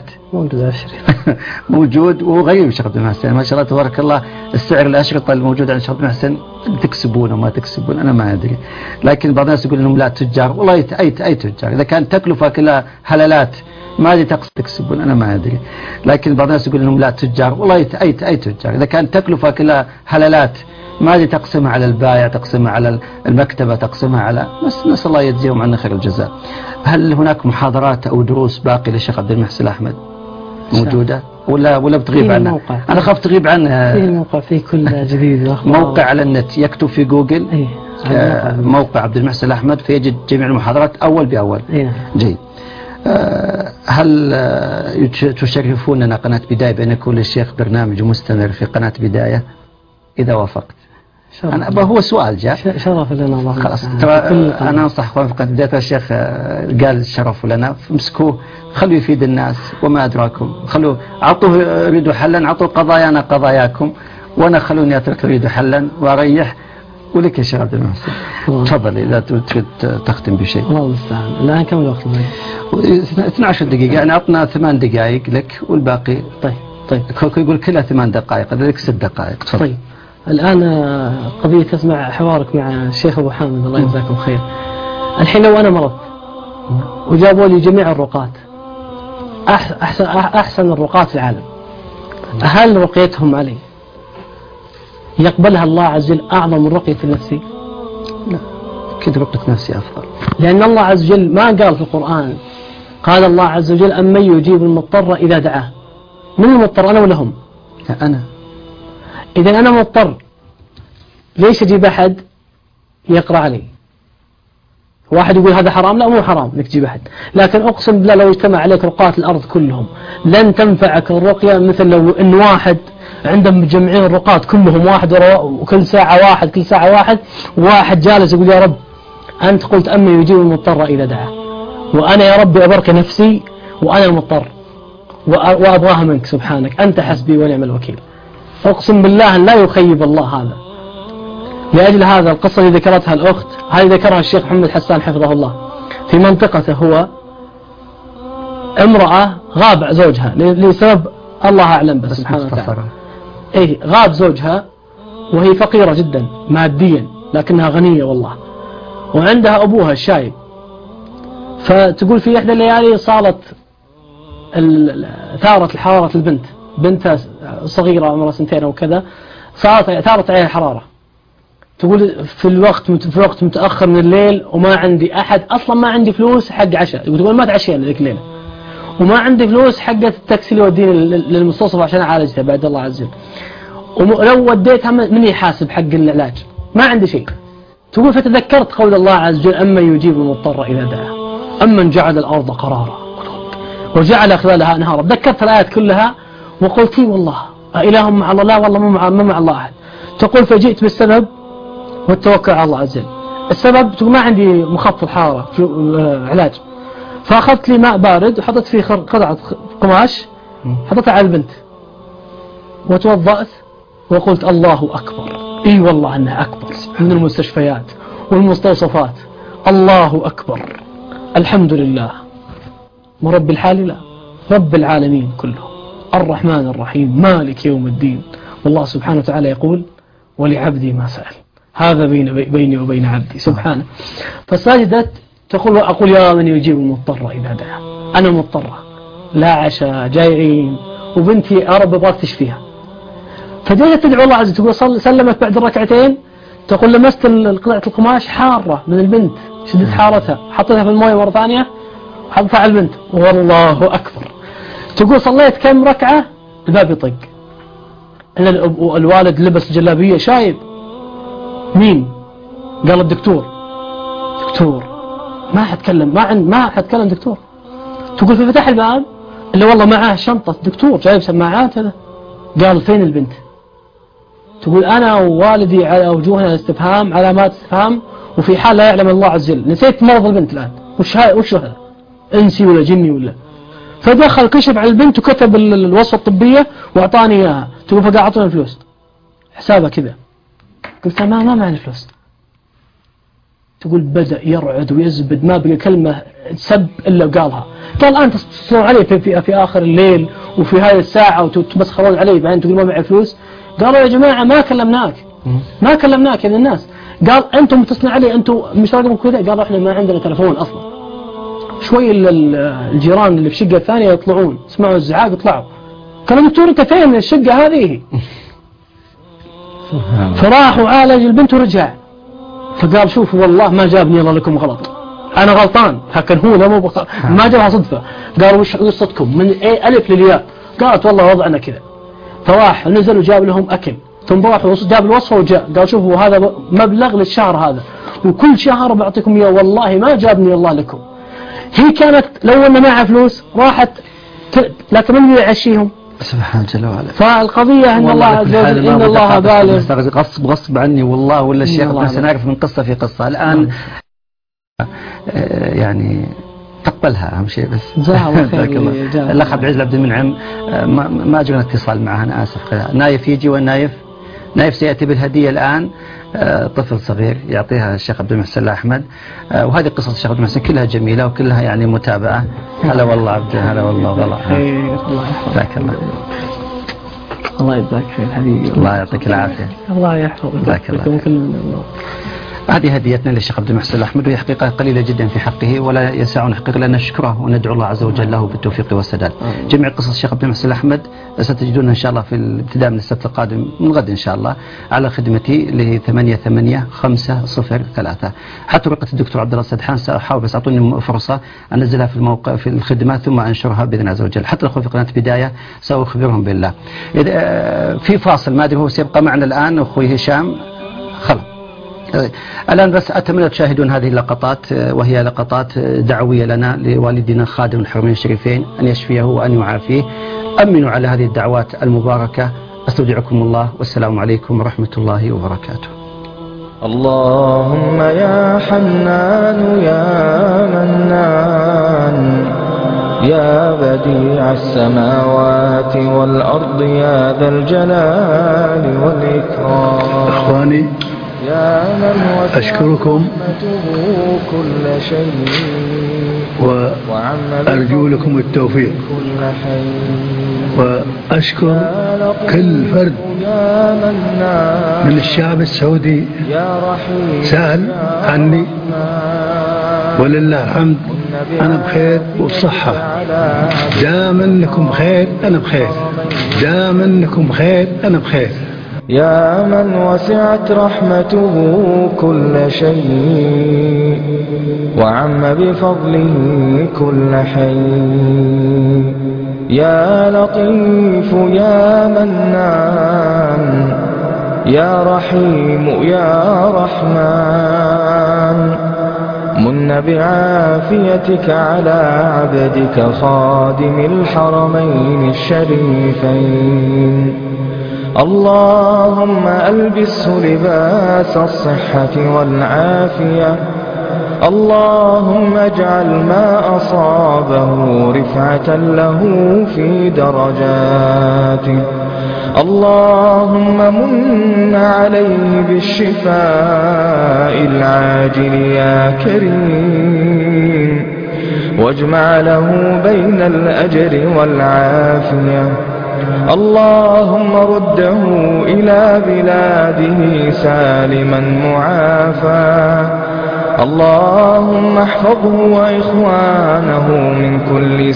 موجود وغريب شيخ عبد المحسن ما شاء الله تبارك الله. السعر الأشرطة الموجودة عند شيخ عبد المحسن تكسبون وما تكسبون أنا ما أدري، لكن بعض الناس يقول إنهم لا تجار، والله أي أي تجار إذا كان تكلفة كلها هلالات ما أدري تكسبون أنا ما أدري، لكن بعض الناس يقول إنهم لا تجار، والله أي أي تجار إذا كان تكلفة كلها هلالات ما أدري تقسمها على البائع، تقسمها على المكتبة، تقسمها على نس نسأل الله يجزيهم عنا خير الجزاء. هل هناك محاضرات أو دروس باقي للشيخ عبد المحسن الأحمد موجودة ولا ولا بتغيب عنها؟ أنا خاف تغيب عنها. في موقع فيه كل جديد. موقع على النت يكتب في جوجل إيه؟ موقع عبد المحسن الأحمد فيجد جميع المحاضرات أول بأول. جيد. هل تشرفوننا قناة بداية بأن يكون للشيخ برنامج مستمر في قناة بداية إذا وافقت؟ أنا هو سؤال جاء. شرف لنا الله. خلاص ترى أنا أنصح أخوان في قناة بداية. الشيخ قال الشرف لنا، فمسكوه خلوا يفيد الناس وما أدراكم، خلوا عطوه يريدوا حلا، عطوا قضايانا قضاياكم، وأنا خلوني أترك يريدوا حلا وأريح. ولك يا شيخ عبد المحسن تفضل إذا تريد تختم بشيء. الله المستعان. الآن كم الوقت؟ اثنتي عشرة دقيقة، يعني عطنا ثمان دقائق لك والباقي. طيب طيب. يقول كلها ثمان دقائق، لك ست دقائق. تفضل. طيب الآن قضية تسمع حوارك مع الشيخ أبو حامد الله يجزاكم خير. الحين لو أنا مرضت وجابوا لي جميع الرقاة أحسن أحسن الرقاة في العالم، هل رقيتهم علي يقبلها الله عز وجل أعظم من رقية نفسي؟ لا، كده رقية نفسي أفضل، لأن الله عز وجل ما قال في القرآن، قال الله عز وجل أمن يجيب المضطر إذا دعاه. من المضطر؟ أنا ولهم؟ أنا. إذا أنا مضطر ليش أجيب أحد يقرأ علي؟ واحد يقول هذا حرام، لا مو حرام انك تجيب أحد، لكن أقسم بالله لو اجتمع عليك رقاة الأرض كلهم لن تنفعك الرقية مثل لو إن واحد عندهم مجمعين الرقاة كلهم واحد وكل ساعة واحد كل ساعة واحد واحد جالس يقول يا رب أنت قلت أمي يجيب المضطر إذا دعاه، وأنا يا رب أبرك نفسي وأنا المضطر وأبغاها منك سبحانك، أنت حسبي ونعم الوكيل. أقسم بالله لا يخيب الله هذا. لأجل هذا القصة اللي ذكرتها الأخت هذه ذكرها الشيخ محمد حسان حفظه الله في منطقته، هو امرأة غاب زوجها لسبب الله أعلم بس سبحانه وتعالى. إيه غاب زوجها وهي فقيرة جدا ماديا لكنها غنية والله، وعندها أبوها الشايب. فتقول في إحدى الليالي صارت ثارت الحرارة البنت، بنتها صغيرة عمرها سنتين أو كذا، صارت ثارت عليها الحرارة. تقول في الوقت في وقت متأخر من الليل وما عندي أحد، أصلا ما عندي فلوس حق عشاء، تقول ما تعشينا ذيك الليلة، وما عندي فلوس حق التاكسي اللي يوديني للمستوصف عشان أعالجها بعد الله عز وجل، ولو وديتها من يحاسب حق العلاج، ما عندي شيء. تقول فتذكرت قول الله عز وجل أمن يجيب المضطر إذا دعاه أمن جعل الأرض قرارا وجعل خلالها أنهارا. تذكرت الآيات كلها وقلت والله إله مع الله، لا والله ما مع, مع الله أحد. تقول فجئت بالسبب والتوكل على الله عز وجل. السبب تقول ما عندي مخفض حرارة علاج، فأخذت لي ماء بارد وحطت فيه قطعة قماش حطتها على البنت وتوضأت وقلت الله أكبر. إي والله أنها أكبر من المستشفيات والمستوصفات، الله أكبر الحمد لله ورب الحال لا رب العالمين كلهم الرحمن الرحيم مالك يوم الدين. والله سبحانه وتعالى يقول ولعبدي ما سأل، هذا بين بيني وبين عبدي سبحانه. فسجدت تقول أقول يا من يجيب المضطر إذا دعا، أنا مضطرة لا عشاء جايعين وبنتي يا رب أبغاك تشفيها. فجاءت تدعو الله عز وجل، تقول سلمت بعد الركعتين تقول لمست قطعة القماش حارة من البنت، شدت حارتها حطيتها في المويه مرة ثانية وحطيتها على البنت والله أكبر. تقول صليت كم ركعة الباب يطق، إن الوالد لبس جلابية شايب. مين؟ قال الدكتور. دكتور ما حتكلم، ما عند ما حتكلم دكتور. تقول في فتح الباب اللي والله معاه شنطة دكتور جايب سماعات هذا. قال فين البنت؟ تقول أنا ووالدي على وجوهنا استفهام علامات استفهام وفي حال لا يعلم الله عز وجل، نسيت مرض البنت الآن وش هاي وش هذا إنسي ولا جني ولا. فدخل كشف على البنت وكتب الوصفة الطبية وأعطاني إياها. تقول فقال أعطونا الفلوس حسابها كذا. قلت ما ما معنا فلوس. تقول بدأ يرعد ويزبد ما بقى كلمة سب إلا قالها. قال أنت تصور علي في, في, في آخر الليل وفي هذه الساعة وتبسخرون علي بعدين تقول ما معي فلوس. قالوا يا جماعة ما كلمناك ما كلمناك يا الناس. قال أنتم متصلين علي أنتم مش رقمكم كذا. قالوا إحنا ما عندنا تلفون أصلا. شوي الجيران اللي في الشقة الثانية يطلعون سمعوا الزعاق يطلعوا. قالوا دكتور أنت فين من الشقة هذه؟ فراح وعالج البنت ورجع. فقال شوفوا والله ما جابني الله لكم غلط، أنا غلطان، لكن هو لا مو بخ... ما جابها صدفة. قالوا وش قصتكم من ايه ألف للياء؟ قالت والله وضعنا كذا. فراح نزل وجاب لهم أكل ثم راح جاب الوصفة وجاء قال شوفوا هذا مبلغ للشهر هذا وكل شهر بعطيكم إياه، والله ما جابني الله لكم. هي كانت لو أن معها فلوس راحت ت... لكن من يعشيهم سبحانه جل وعلا. فالقضية أن الله عز وجل إن الله بالغ. غصب غصب عني والله، ولا الشيخ بس نعرف من قصة في قصة الآن يعني تقبلها أهم شيء بس. جزاه الله خير. الأخ عبد العزيز عبد المنعم ما, ما جبنا اتصال معه، أنا آسف. نايف يجي والنايف نايف سيأتي بالهدية الآن، طفل صغير يعطيها الشيخ عبد المحسن أحمد، وهذه قصة الشيخ عبد المحسن كلها جميلة وكلها يعني متابعة. هلا والله عبد، هلا والله والله. الله يحفظك. الله الله يجزاك خير حبيبي. الله يعطيك العافية. الله يحفظك. هذه هديتنا للشيخ عبد المحسن أحمد، وهي حقيقة قليلة جدا في حقه ولا يسعنا حقيقة لأن نشكره وندعو الله عز وجل له بالتوفيق والسداد. جميع قصص الشيخ عبد المحسن أحمد ستجدونها إن شاء الله في الابتداء من السبت القادم من غد إن شاء الله على خدمتي اللي هي ثمانية ثمانية خمسة صفر ثلاثة. حتى ورقة الدكتور عبد الله السدحان سأحاول بس أعطوني فرصة أنزلها في الموقع في الخدمات ثم أنشرها بإذن الله عز وجل. حتى الأخوة في قناة بداية سأخبرهم بالله. إذا في فاصل ما أدري هو سيبقى معنا الآن أخوي هشام خلاص. الآن بس أتمنى تشاهدون هذه اللقطات، وهي لقطات دعوية لنا لوالدنا خادم الحرمين الشريفين أن يشفيه وأن يعافيه. أمنوا على هذه الدعوات المباركة. أستودعكم الله والسلام عليكم ورحمة الله وبركاته. اللهم يا حنان يا منان يا بديع السماوات والأرض يا ذا الجلال والإكرام. أخواني أشكركم كل شيء وأرجو لكم التوفيق، وأشكر كل فرد من الشعب السعودي سأل عني، ولله الحمد أنا بخير والصحة. دام أنكم بخير أنا بخير، دام أنكم بخير أنا بخير. يا من وسعت رحمته كل شيء وعم بفضله كل حي. يا لطيف يا منان يا رحيم يا رحمن، من بعافيتك على عبدك خادم الحرمين الشريفين. اللهم ألبسه لباس الصحة والعافية. اللهم اجعل ما أصابه رفعة له في درجاته. اللهم من عليه بالشفاء العاجل يا كريم، واجمع له بين الأجر والعافية. اللهم رده إلى بلاده سالما معافى. اللهم احفظه وإخوانه من كل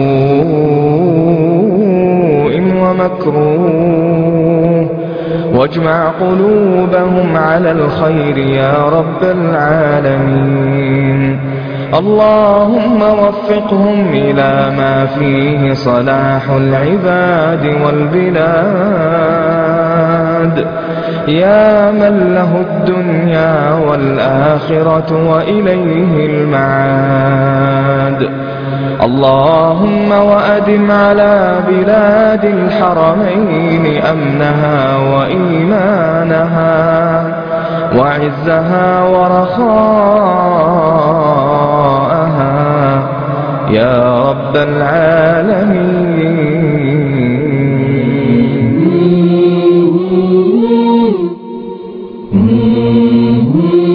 سوء ومكروه، واجمع قلوبهم على الخير يا رب العالمين. اللهم وفقهم إلى ما فيه صلاح العباد والبلاد، يا من له الدنيا والآخرة وإليه المعاد. اللهم وأدم على بلاد الحرمين أمنها وإيمانها وعزها ورخاءها يا رب العالمين.